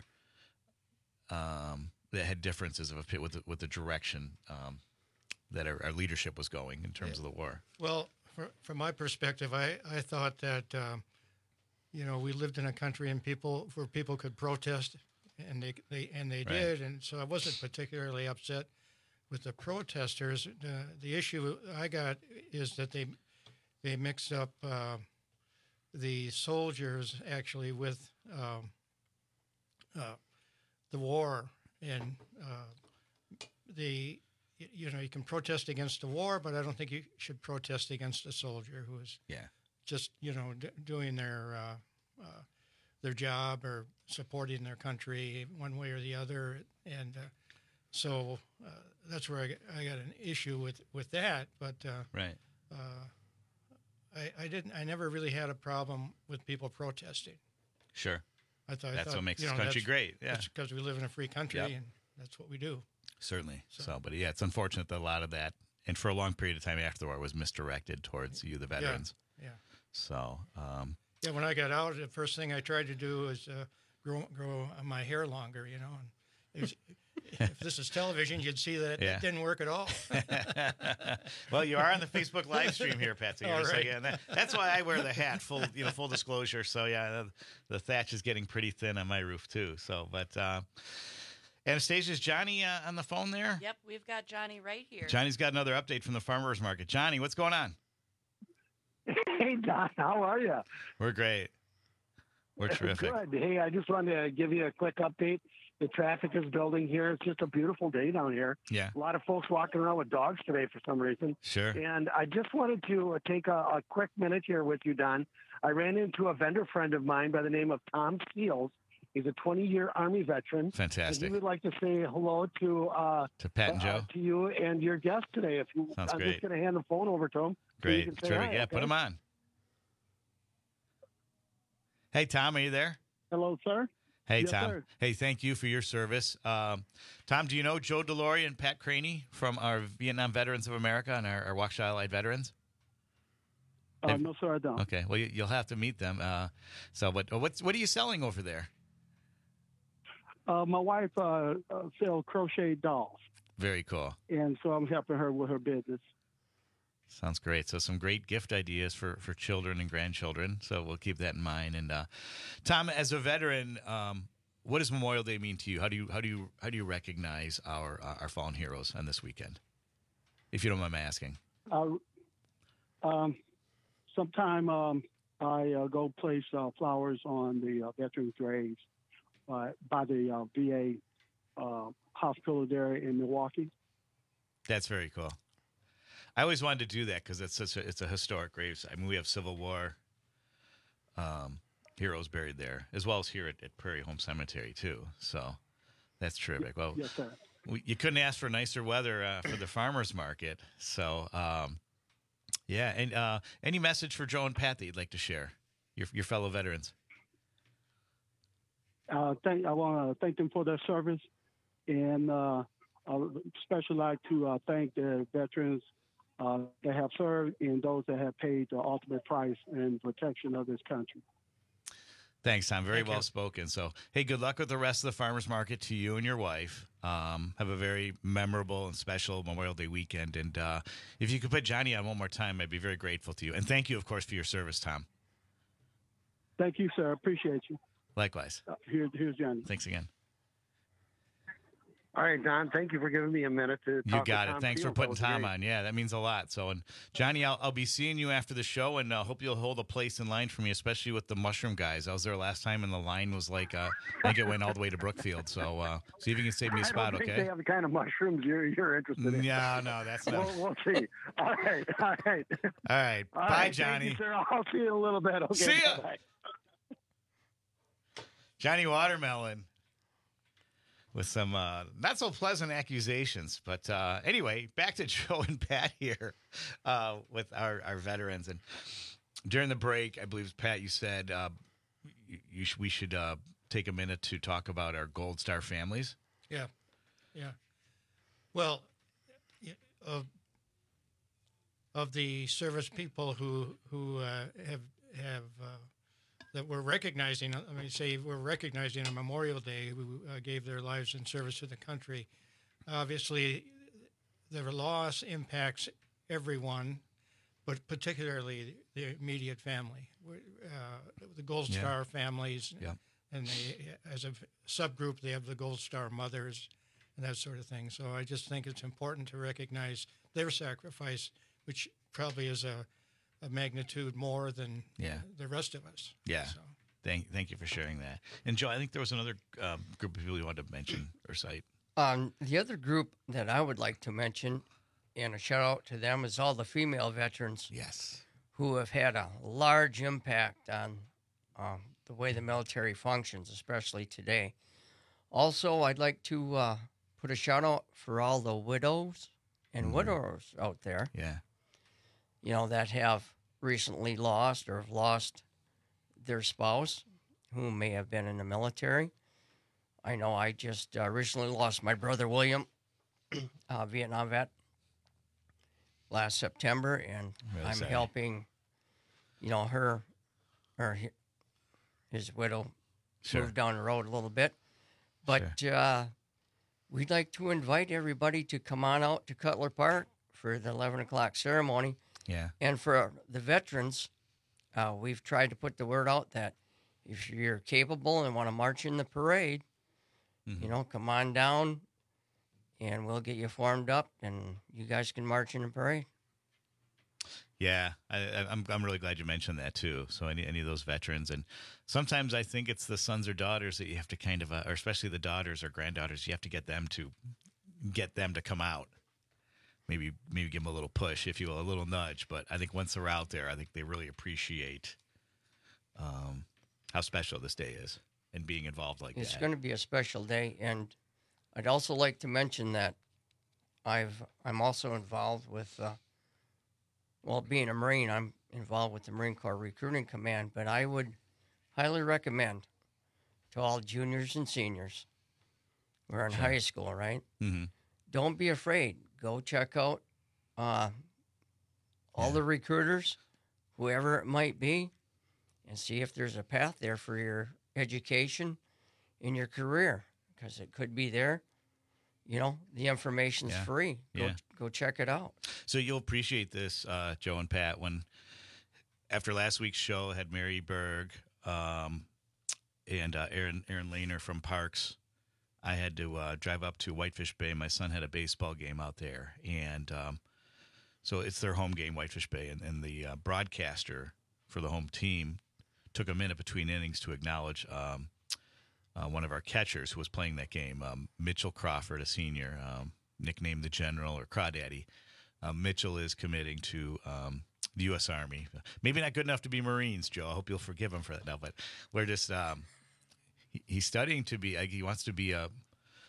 um, that had differences of a, with, the, with the direction um, that our, our leadership was going in terms yeah. of the war. Well, for, from my perspective, I, I thought that, um, you know, we lived in a country and people where people could protest, and they, they and they right. did, and so I wasn't particularly upset with the protesters. Uh, the issue I got is that they they mixed up uh, the soldiers actually with um, uh, the war, and uh, the you know you can protest against the war, but I don't think you should protest against a soldier who is yeah. just you know d- doing their uh, uh, their job or supporting their country one way or the other, and uh, so uh, that's where I, got- I got an issue with, with that. But uh, right, uh, I, I didn't. I never really had a problem with people protesting. Sure, I thought that's I thought, what makes you this know, country that's- great. Yeah, that's because we live in a free country, Yep. and that's what we do. Certainly. So. So- but yeah, it's unfortunate that a lot of that, and for a long period of time after the war, was misdirected towards you, the veterans. Yeah. So, um, Yeah, when I got out, the first thing I tried to do was uh, grow grow my hair longer, you know. And it was, if this is television, you'd see that Yeah. it didn't work at all. well, you are on the Facebook live stream here, Patsy. All So right. yeah, that, that's why I wear the hat. Full, you know, full disclosure. So yeah, the, the thatch is getting pretty thin on my roof too. So, but uh, Anastasia, is Johnny uh, on the phone there? Yep, we've got Johnny right here. Johnny's got another update from the farmers market. Johnny, what's going on? Hey, Don, how are you? We're great. We're terrific. Good. Hey, I just wanted to give you a quick update. The traffic is building here. It's just a beautiful day down here. Yeah. A lot of folks walking around with dogs today for some reason. Sure. And I just wanted to uh, take a, a quick minute here with you, Don. I ran into a vendor friend of mine by the name of Tom Seals. He's a twenty-year Army veteran. Fantastic. And he would like to say hello to uh, To Pat and uh, Joe. to you and your guest today. If you, Sounds I'm great. just going to hand the phone over to him. so you Great. can say Terrific. hi, Yeah, okay? put him on. Hey, Tom, are you there? Hello, sir. Hey, Yes, Tom. sir. Hey, thank you for your service. Um, Tom, do you know Joe Delory and Pat Craney from our Vietnam Veterans of America and our, our Waukesha Allied Veterans? Uh, Have- no, sir, I don't. Okay, well, you, you'll have to meet them. Uh, so, but uh, what's what are you selling over there? Uh, my wife uh, uh, sells crochet dolls, Very cool. and so I'm helping her with her business. Sounds great. So some great gift ideas for, for children and grandchildren. So we'll keep that in mind. And uh, Tom, as a veteran, um, what does Memorial Day mean to you? How do you how do you how do you recognize our uh, our fallen heroes on this weekend? If you don't mind my asking. Uh, um, sometime um, I uh, go place uh, flowers on the uh, veterans' graves uh, by the uh, V A uh, hospital there in Milwaukee. That's very cool. I always wanted to do that because it's such a it's a historic grave. I mean, we have Civil War um, heroes buried there, as well as here at, at Prairie Home Cemetery too. So that's terrific. Well, Yes, sir. we, you couldn't ask for nicer weather uh, for the farmers market. So um, yeah, and uh, any message for Joe and Pat that you'd like to share, your your fellow veterans? Uh, thank, I want to thank them for their service, and uh, I especially like to uh, thank the veterans uh, that have served and those that have paid the ultimate price in protection of this country. Thanks, Tom. Very Thank well you. spoken. So, hey, good luck with the rest of the farmers market to you and your wife. Um, have a very memorable and special Memorial Day weekend. And uh, if you could put Johnny on one more time, I'd be very grateful to you. And thank you, of course, for your service, Tom. Thank you, sir. Appreciate you. Likewise. Uh, here, here's Johnny. Thanks again. All right, Don. Thank you for giving me a minute to. You talk got with it. Tom Thanks for Fields. putting That was Tom great. on. Yeah, that means a lot. So, and Johnny, I'll, I'll be seeing you after the show, and uh, hope you'll hold a place in line for me, especially with the mushroom guys. I was there last time, and the line was like, uh, I think it went all the way to Brookfield. So, uh, see if you can save me a spot, I don't think okay? they have the kind of mushrooms you're you're interested in. No, no, that's not. We'll, we'll see. All right, all right. All right. All Bye, right, Johnny. Thank you, sir. I'll see you in a little bit. Okay. See ya. Bye-bye. Johnny Watermelon with some uh, not so pleasant accusations. But uh, anyway, back to Joe and Pat here uh, with our, our veterans. And during the break, I believe, Pat, you said uh, you, you sh- we should uh, take a minute to talk about our Gold Star families. Yeah, yeah. Well, of of the service people who who uh, have have uh, that we're recognizing. I mean, say we're recognizing on Memorial Day who uh, gave their lives in service to the country. Obviously, the loss impacts everyone, but particularly the immediate family. Uh, the Gold Yeah. Star families, Yeah. and they, as a subgroup, they have the Gold Star mothers and that sort of thing. So I just think it's important to recognize their sacrifice, which probably is a, a magnitude more than Yeah. the rest of us. Yeah. So. Thank, thank you for sharing that. And Joe, I think there was another um, group of people you wanted to mention or cite. Um, the other group that I would like to mention, and a shout out to them, is all the female veterans. Yes. Who have had a large impact on um, the way the military functions, especially today. Also, I'd like to uh, put a shout out for all the widows and Mhm. widowers out there. Yeah. You know, that have recently lost or have lost their spouse who may have been in the military. I know I just uh, recently lost my brother William, uh, Vietnam vet, last September, and Really I'm sorry. helping, you know, her, or hi- his widow, Sure. move down the road a little bit. But uh, we'd like to invite everybody to come on out to Cutler Park for the eleven o'clock ceremony. Yeah. And for the veterans, uh, we've tried to put the word out that if you're capable and want to march in the parade, Mm-hmm. you know, come on down and we'll get you formed up and you guys can march in the parade. Yeah, I, I- I'm I'm really glad you mentioned that too. So any any of those veterans, and sometimes I think it's the sons or daughters that you have to kind of, uh, or especially the daughters or granddaughters, you have to get them to get them to come out. Maybe maybe give them a little push, if you will, a little nudge. But I think once they're out there, I think they really appreciate um, how special this day is and being involved like It's that. going to be a special day, and I'd also like to mention that I've I'm also involved with, uh, well, being a Marine, I'm involved with the Marine Corps Recruiting Command. But I would highly recommend to all juniors and seniors, we're in Sure. high school, right? Mm-hmm. Don't be afraid. Go check out uh, all the recruiters, whoever it might be, and see if there's a path there for your education in your career, because it could be there. You know, the information's Yeah. free. Go, Yeah. go check it out. So you'll appreciate this, uh, Joe and Pat, when after last week's show had Mary Berg um, and uh, Aaron Aaron Lehner from Parks. I had to uh, drive up to Whitefish Bay. My son had a baseball game out there, and um, so it's their home game, Whitefish Bay, and, and the uh, broadcaster for the home team took a minute between innings to acknowledge um, uh, one of our catchers who was playing that game, um, Mitchell Crawford, a senior, um, nicknamed the General or Crawdaddy. Uh, Mitchell is committing to um, the U S Army. Maybe not good enough to be Marines, Joe. I hope you'll forgive him for that now, but we're just um, he, he's studying to be. He wants to be a.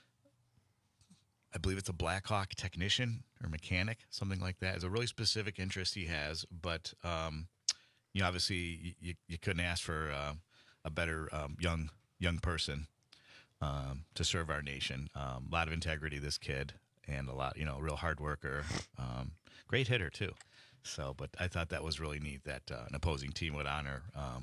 I believe it's a Black Hawk technician or mechanic, something like that. It's a really specific interest he has, but um, you know, obviously, you, you couldn't ask for uh, a better um, young young person um, to serve our nation. Um, a lot of integrity, this kid, and a lot, you know, real hard worker, um, great hitter too. So, but I thought that was really neat that uh, an opposing team would honor um,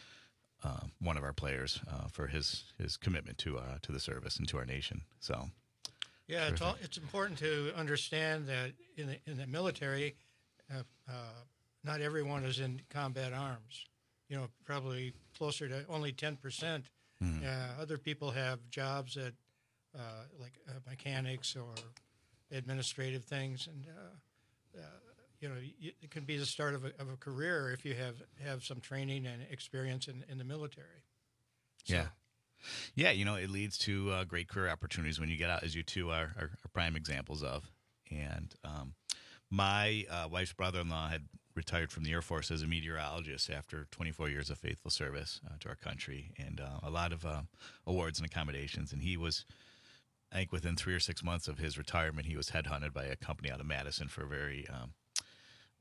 uh, one of our players uh, for his his commitment to uh, to the service and to our nation. So, Yeah, it's, terrific. all, it's important to understand that in the in the military, uh, uh, not everyone is in combat arms. You know, probably closer to only ten percent. Mhm. Uh, other people have jobs that, uh, like uh, mechanics or administrative things, and uh, uh, you know, y- it can be the start of a, of a career if you have, have some training and experience in, in the military. So, yeah. Yeah, you know, it leads to uh, great career opportunities when you get out, as you two are, are, are prime examples of. And um, my uh, wife's brother-in-law had retired from the Air Force as a meteorologist after twenty-four years of faithful service uh, to our country, and uh, a lot of uh, awards and accommodations. And he was, I think, within three or six months of his retirement, he was headhunted by a company out of Madison for a very um,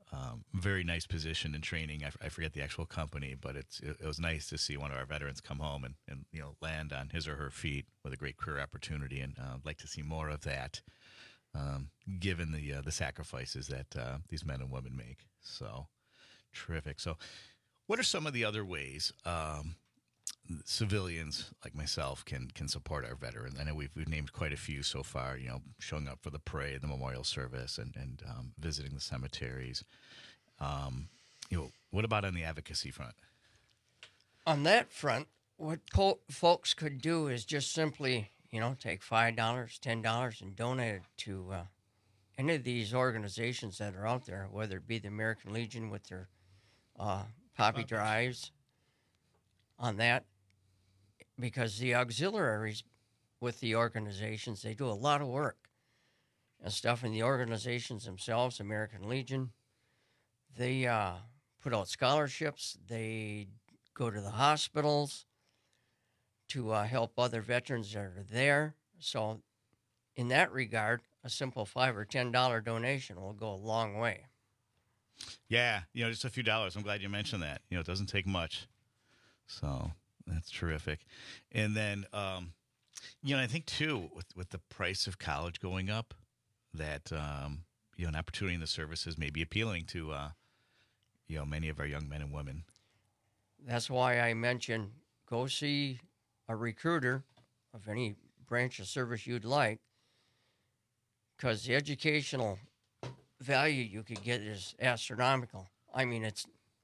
um, very nice position in training. I, f- I forget the actual company, but it's it, it was nice to see one of our veterans come home and, and you know land on his or her feet with a great career opportunity, and uh, I'd like to see more of that, um, given the uh, the sacrifices that uh, these men and women make. So terrific. So, what are some of the other ways um, civilians like myself can can support our veterans? I know we've we've named quite a few so far. You know, showing up for the parade, the memorial service, and and um, visiting the cemeteries. Um, you know, what about on the advocacy front? On that front, what po- folks could do is just simply, you know, take five dollars, ten dollars, and donate it to uh, any of these organizations that are out there, whether it be the American Legion with their uh, poppy drives. On that, because the auxiliaries with the organizations, they do a lot of work and stuff in the organizations themselves. American Legion, they uh, put out scholarships. They go to the hospitals to uh, help other veterans that are there. So in that regard, a simple five or ten dollar donation will go a long way. Yeah, you know, just a few dollars. I'm glad you mentioned that. You know, it doesn't take much. So that's terrific. And then, um, you know, I think, too, with, with the price of college going up, that, um, you know, an opportunity in the services may be appealing to, uh, you know, many of our young men and women. That's why I mentioned go see a recruiter of any branch of service you'd like, because the educational value you could get is astronomical. I mean, it's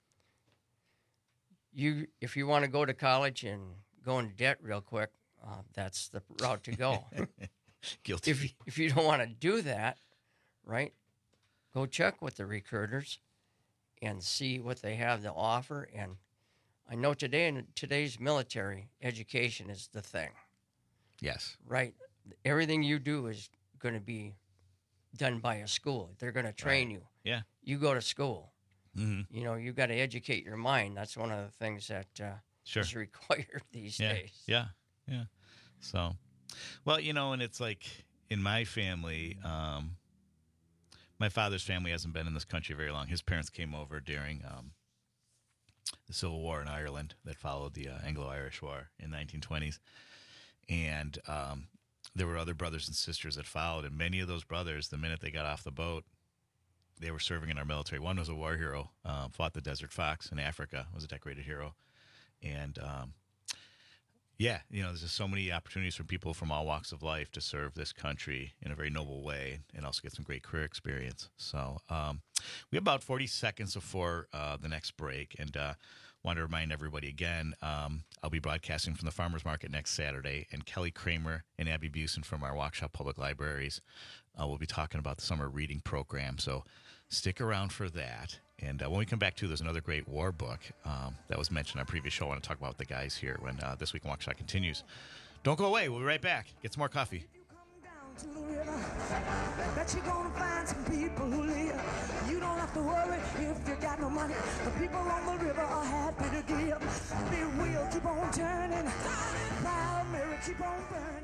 you if you want to go to college and go into debt real quick, uh, that's the route to go. Guilty. If if you don't want to do that, right, go check with the recruiters and see what they have to offer. And I know today in today's military, education is the thing. Yes. Right. Everything you do is going to be done by a school. They're going to train Right. you. Yeah. You go to school. Mm-hmm. You know, you got to educate your mind. That's one of the things that uh, Sure. is required these yeah. days. Yeah. Yeah. So, well, you know, and it's like in my family, um, my father's family hasn't been in this country very long. His parents came over during um, the Civil War in Ireland that followed the uh, Anglo-Irish War in the nineteen twenties. And um, there were other brothers and sisters that followed. And many of those brothers, the minute they got off the boat, they were serving in our military. One was a war hero, uh, fought the Desert Fox in Africa, was a decorated hero. And, um, yeah, you know, there's just so many opportunities for people from all walks of life to serve this country in a very noble way and also get some great career experience. So um, we have about forty seconds before uh, the next break, and uh, want to remind everybody again, um, I'll be broadcasting from the Farmers Market next Saturday, and Kelly Kramer and Abby Busen from our Waukesha Public Libraries uh, will be talking about the summer reading program. So stick around for that. And uh, when we come back, too, there's another great war book um, that was mentioned on our previous show. I want to talk about the guys here when uh, This Week in Waukesha continues. Don't go away. We'll be right back. Get some more coffee. To the river, bet you're gonna find some people who live. You don't have to worry if you got no money. The people on the river are happy to give. The wheel keep on turning, proud Mary keep on burning.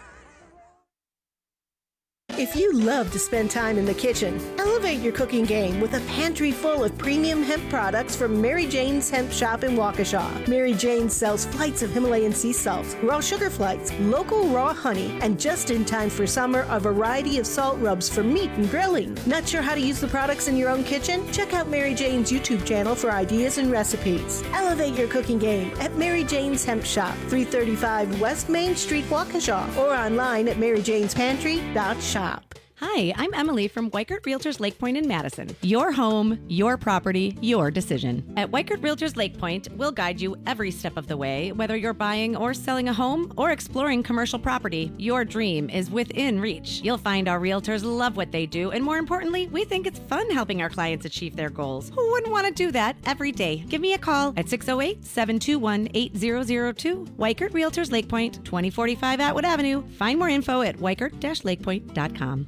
If you love to spend time in the kitchen, elevate your cooking game with a pantry full of premium hemp products from Mary Jane's Hemp Shop in Waukesha. Mary Jane sells flights of Himalayan sea salt, raw sugar flights, local raw honey, and just in time for summer, a variety of salt rubs for meat and grilling. Not sure how to use the products in your own kitchen? Check out Mary Jane's YouTube channel for ideas and recipes. Elevate your cooking game at Mary Jane's Hemp Shop, three thirty-five West Main Street, Waukesha, or online at mary janes pantry dot shop. Hi, I'm Emily from Weichert Realtors Lake Point in Madison. Your home, your property, your decision. At Weichert Realtors Lake Point, we'll guide you every step of the way, whether you're buying or selling a home or exploring commercial property. Your dream is within reach. You'll find our realtors love what they do, and more importantly, we think it's fun helping our clients achieve their goals. Who wouldn't want to do that every day? Give me a call at six oh eight, seven two one, eight zero zero two. Weichert Realtors Lake Point, twenty forty-five Atwood Avenue. Find more info at weichert dash lake point dot com.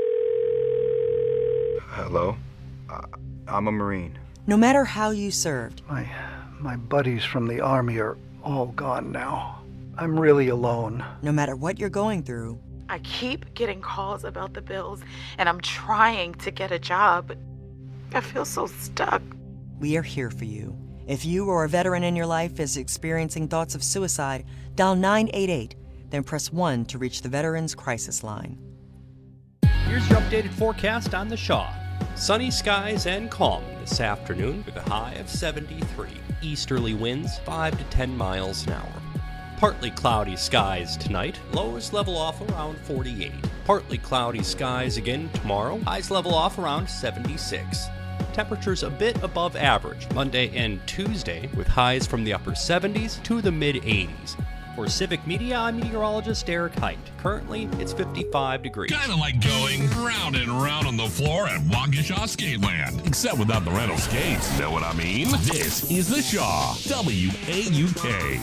Hello? Uh, I'm a Marine. No matter how you served. My, my buddies from the Army are all gone now. I'm really alone. No matter what you're going through. I keep getting calls about the bills, and I'm trying to get a job. I feel so stuck. We are here for you. If you or a veteran in your life is experiencing thoughts of suicide, dial nine eight eight, then press one to reach the Veterans Crisis Line. Here's your updated forecast on the Shaw. Sunny skies and calm this afternoon with a high of seventy-three. Easterly winds five to ten miles an hour. Partly cloudy skies tonight. Lows level off around forty-eight. Partly cloudy skies again tomorrow. Highs level off around seventy-six. Temperatures a bit above average Monday and Tuesday with highs from the upper seventies to the mid eighties. For Civic Media, I'm meteorologist Eric Height. Currently, it's fifty-five degrees. Kind of like going round and round on the floor at Waukesha Skateland, except without the rental skates. Know what I mean? This is the Shaw, W A U K.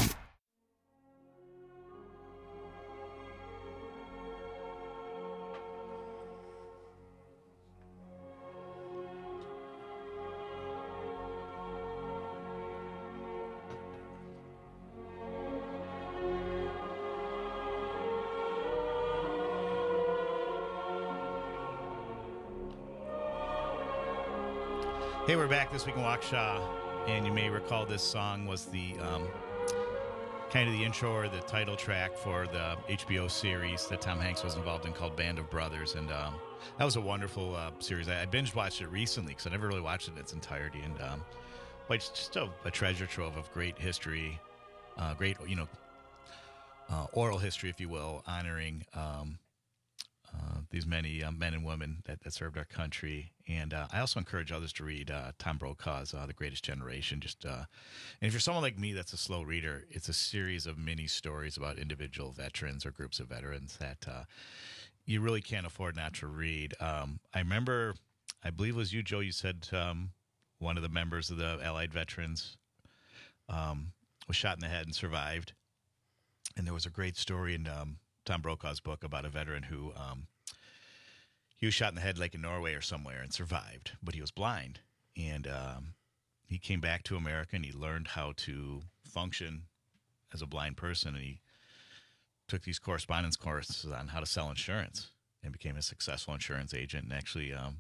Hey, we're back this week in Waukesha, and you may recall this song was the um, kind of the intro or the title track for the H B O series that Tom Hanks was involved in called Band of Brothers, and um, that was a wonderful uh, series. I, I binge watched it recently because I never really watched it in its entirety, and um, but it's just a, a treasure trove of great history, uh, great you know uh, oral history, if you will, honoring um, uh, these many uh, men and women that, that served our country. And uh, I also encourage others to read uh, Tom Brokaw's uh, The Greatest Generation. Just uh, and if you're someone like me that's a slow reader, it's a series of mini stories about individual veterans or groups of veterans that uh, you really can't afford not to read. Um, I remember, I believe it was you, Joe, you said um, one of the members of the Allied veterans um, was shot in the head and survived. And there was a great story in um, Tom Brokaw's book about a veteran who um, he was shot in the head like in Norway or somewhere and survived, but he was blind. And um, he came back to America and he learned how to function as a blind person. And he took these correspondence courses on how to sell insurance and became a successful insurance agent and actually um,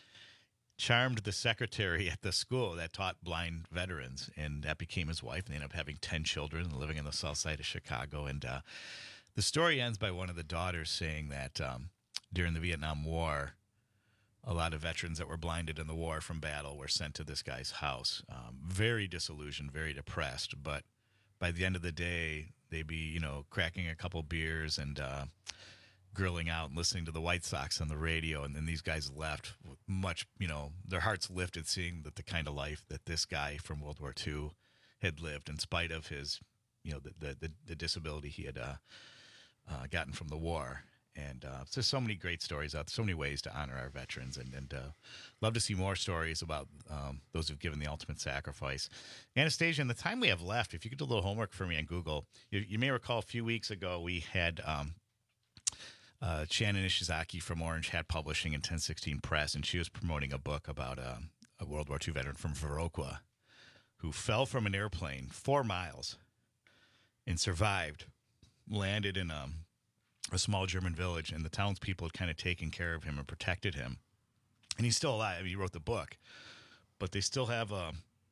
charmed the secretary at the school that taught blind veterans. And that became his wife. And they ended up having ten children and living on the south side of Chicago. And uh, the story ends by one of the daughters saying that um, during the Vietnam War, a lot of veterans that were blinded in the war from battle were sent to this guy's house, um, very disillusioned, very depressed. But by the end of the day, they'd be, you know, cracking a couple beers and uh, grilling out and listening to the White Sox on the radio. And then these guys left with much, you know, their hearts lifted seeing that the kind of life that this guy from World War Two had lived in spite of his, you know, the the, the, the disability he had uh, uh, gotten from the war. And uh, there's so many great stories out there, so many ways to honor our veterans, and, and uh, love to see more stories about um, those who've given the ultimate sacrifice. Anastasia, in the time we have left, if you could do a little homework for me on Google, you, you may recall a few weeks ago we had um, uh, Shannon Ishizaki from Orange Hat Publishing and ten sixteen Press, and she was promoting a book about a, a World War Two veteran from Viroqua who fell from an airplane four miles and survived, landed in a... a small German village, and the townspeople had kind of taken care of him and protected him. And he's still alive. I mean, he wrote the book. But they still have a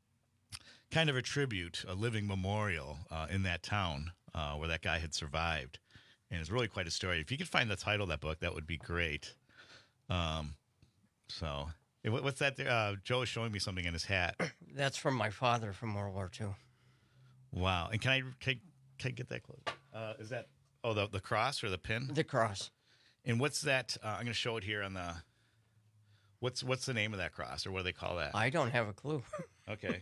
kind of a tribute, a living memorial uh, in that town uh, where that guy had survived. And it's really quite a story. If you could find the title of that book, that would be great. Um, so, what's that there? Uh, Joe is showing me something in his hat. That's from my father from World War Two. Wow. And can I, can, can I get that close? Uh, is that... Oh, the the cross or the pin? The cross. And what's that? Uh, I'm going to show it here on the. What's what's the name of that cross, or what do they call that? I don't have a clue. Okay.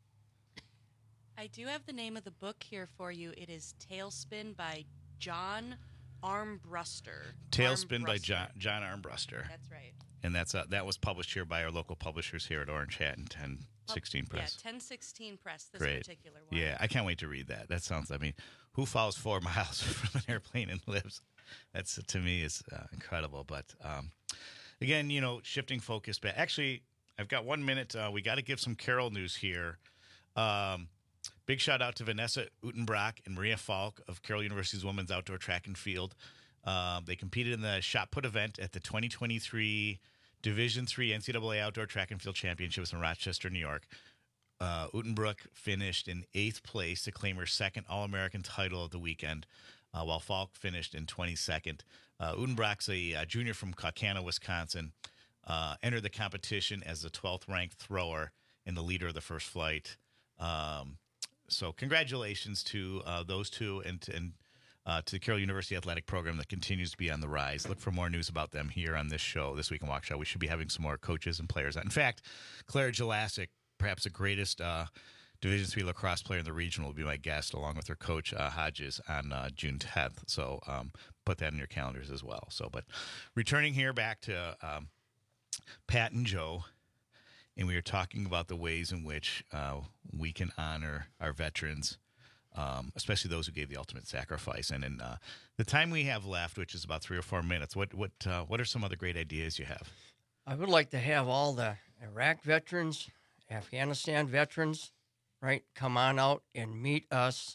I do have the name of the book here for you. It is Tailspin by John Armbruster. Tailspin Armbruster. by John John Armbruster. That's right. And that's uh, that was published here by our local publishers here at Orange Hat and ten sixteen Press. Yeah, ten sixteen Press. This Great. particular one. Yeah, I can't wait to read that. That sounds. I mean, who falls four miles from an airplane and lives? That's to me is uh, incredible. But um, again, you know, shifting focus back. Actually, I've got one minute. Uh, we got to give some Carol news here. Um, big shout out to Vanessa Utenbrock and Maria Falk of Carroll University's Women's Outdoor Track and Field. Uh, they competed in the shot put event at the twenty twenty-three Division three N C double A Outdoor Track and Field Championships in Rochester, New York. Uh, Utenbrook finished in eighth place to claim her second All-American title of the weekend, uh, while Falk finished in twenty-second. Uh, Utenbrock's a, a junior from Kaukauna, Wisconsin, uh, entered the competition as the twelfth-ranked thrower and the leader of the first flight. Um, so congratulations to uh, those two and, and uh, to the Carroll University Athletic Program that continues to be on the rise. Look for more news about them here on this show, This Week in Waukesha. We should be having some more coaches and players. In fact, Clara Jelasic, perhaps the greatest uh, Division three lacrosse player in the region, will be my guest, along with her coach uh, Hodges, on uh, June tenth. So um, put that in your calendars as well. So, but returning here back to um, Pat and Joe, and we were talking about the ways in which uh, we can honor our veterans, um, especially those who gave the ultimate sacrifice. And in uh, the time we have left, which is about three or four minutes, what what uh, what are some other great ideas you have? I would like to have all the Iraq veterans, Afghanistan veterans, right, come on out and meet us.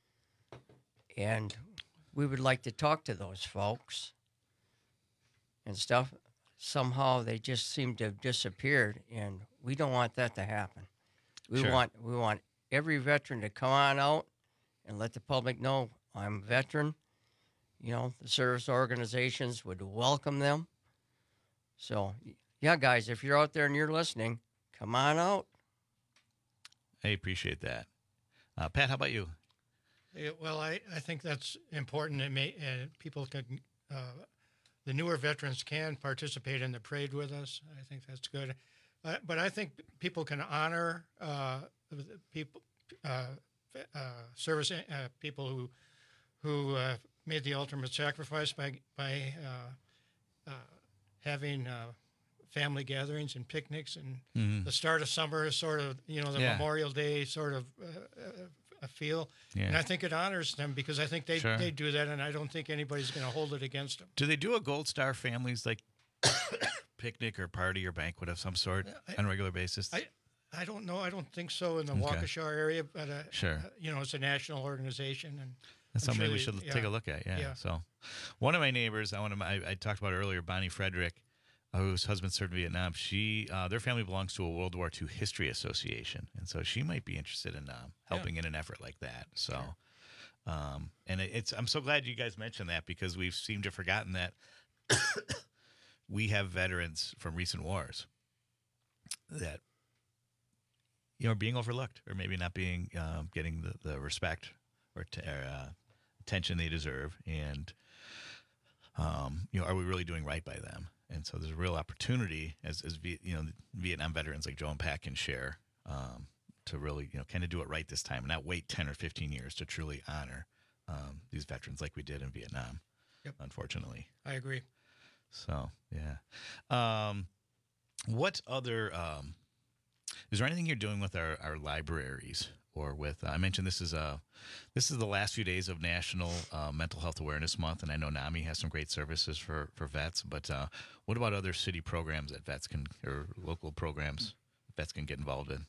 And we would like to talk to those folks and stuff. Somehow they just seem to have disappeared, and we don't want that to happen. We Sure. want we want every veteran to come on out and let the public know I'm a veteran. You know, the service organizations would welcome them. So, yeah, guys, if you're out there and you're listening, come on out. I appreciate that. Uh, Pat, how about you? Yeah, well, I, I think that's important. It may, uh, people can, uh, the newer veterans can participate in the parade with us. I think that's good. Uh, but I think people can honor uh, the people, uh, uh, service uh, people who who uh, made the ultimate sacrifice by by uh, uh, having uh, family gatherings and picnics, and Mhm. the start of summer is sort of, you know, the Yeah. Memorial Day sort of uh, uh, a feel. Yeah. And I think it honors them because I think they Sure. they do that, and I don't think anybody's going to hold it against them. Do they do a Gold Star families like picnic or party or banquet of some sort I- on a regular basis? I I don't know. I don't think so in the Okay. Waukesha area, but uh, Sure. uh, you know, it's a national organization, and That's I'm something sure we they- should yeah. take a look at. Yeah. Yeah. So, one of my neighbors, I want to, I, I talked about earlier, Bonnie Frederick, uh, whose husband served in Vietnam. She, uh, their family belongs to a World War Two history association, and so she might be interested in um, helping in an effort like that. So, um, and it, it's, I'm so glad you guys mentioned that because we've seemed to have forgotten that we have veterans from recent wars that, you know, are being overlooked or maybe not being um, getting the, the respect or, t- or uh, attention they deserve. And, um, you know, are we really doing right by them? And so there's a real opportunity as, as Viet, you know, Vietnam veterans like Joe and Pat can share um, to really, you know, kind of do it right this time and not wait ten or fifteen years to truly honor um, these veterans like we did in Vietnam, Yep. unfortunately. I agree. So, yeah. Um, what other, um, is there anything you're doing with our, our libraries or with, uh, I mentioned this is a, this is the last few days of National uh, Mental Health Awareness Month, and I know NAMI has some great services for, for vets, but uh, what about other city programs that vets can, or local programs vets can get involved in?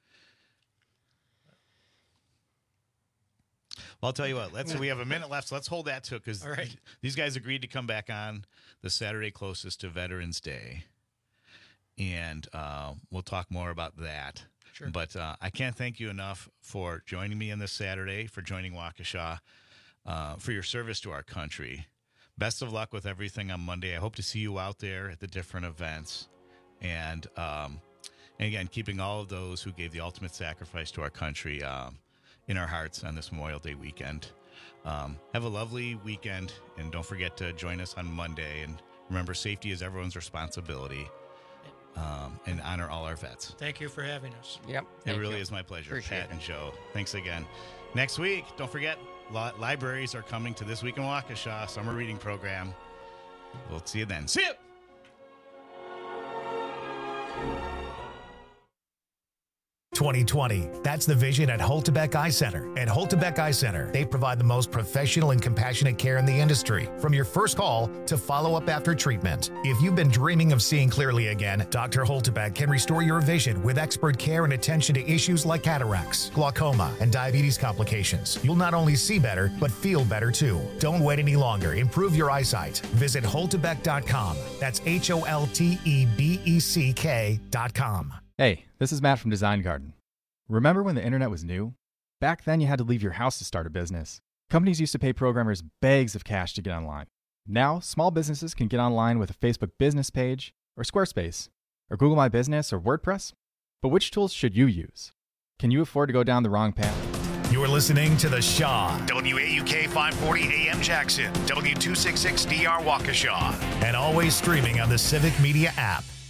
Well, I'll tell you what. Let's. We have a minute left, so let's hold that to it because All right. these guys agreed to come back on the Saturday closest to Veterans Day, and uh, we'll talk more about that. Sure. But uh, I can't thank you enough for joining me on this Saturday, for joining Waukesha, uh, for your service to our country. Best of luck with everything on Monday. I hope to see you out there at the different events, and um, and again, keeping all of those who gave the ultimate sacrifice to our country um, in our hearts on this Memorial Day weekend. Um, have a lovely weekend, and don't forget to join us on Monday. And remember, safety is everyone's responsibility, um, and honor all our vets. Thank you for having us. Yep. It really is my pleasure. Appreciate Pat it. and Joe, thanks again. Next week, don't forget, li- libraries are coming to This Week in Waukesha summer reading program. We'll see you then. See you. twenty twenty. That's the vision at Holtebeck Eye Center. At Holtebeck Eye Center, they provide the most professional and compassionate care in the industry, from your first call to follow-up after treatment. If you've been dreaming of seeing clearly again, Doctor Holtebeck can restore your vision with expert care and attention to issues like cataracts, glaucoma, and diabetes complications. You'll not only see better, but feel better too. Don't wait any longer. Improve your eyesight. Visit holtebeck dot com. That's H O L T E B E C K dot com. Hey, this is Matt from Design Garden. Remember when the internet was new? Back then you had to leave your house to start a business. Companies used to pay programmers bags of cash to get online. Now, small businesses can get online with a Facebook business page, or Squarespace, or Google My Business, or WordPress. But which tools should you use? Can you afford to go down the wrong path? You're listening to The Shaw, W A U K five forty A M Jackson, W two sixty-six D R Waukesha, and always streaming on the Civic Media app.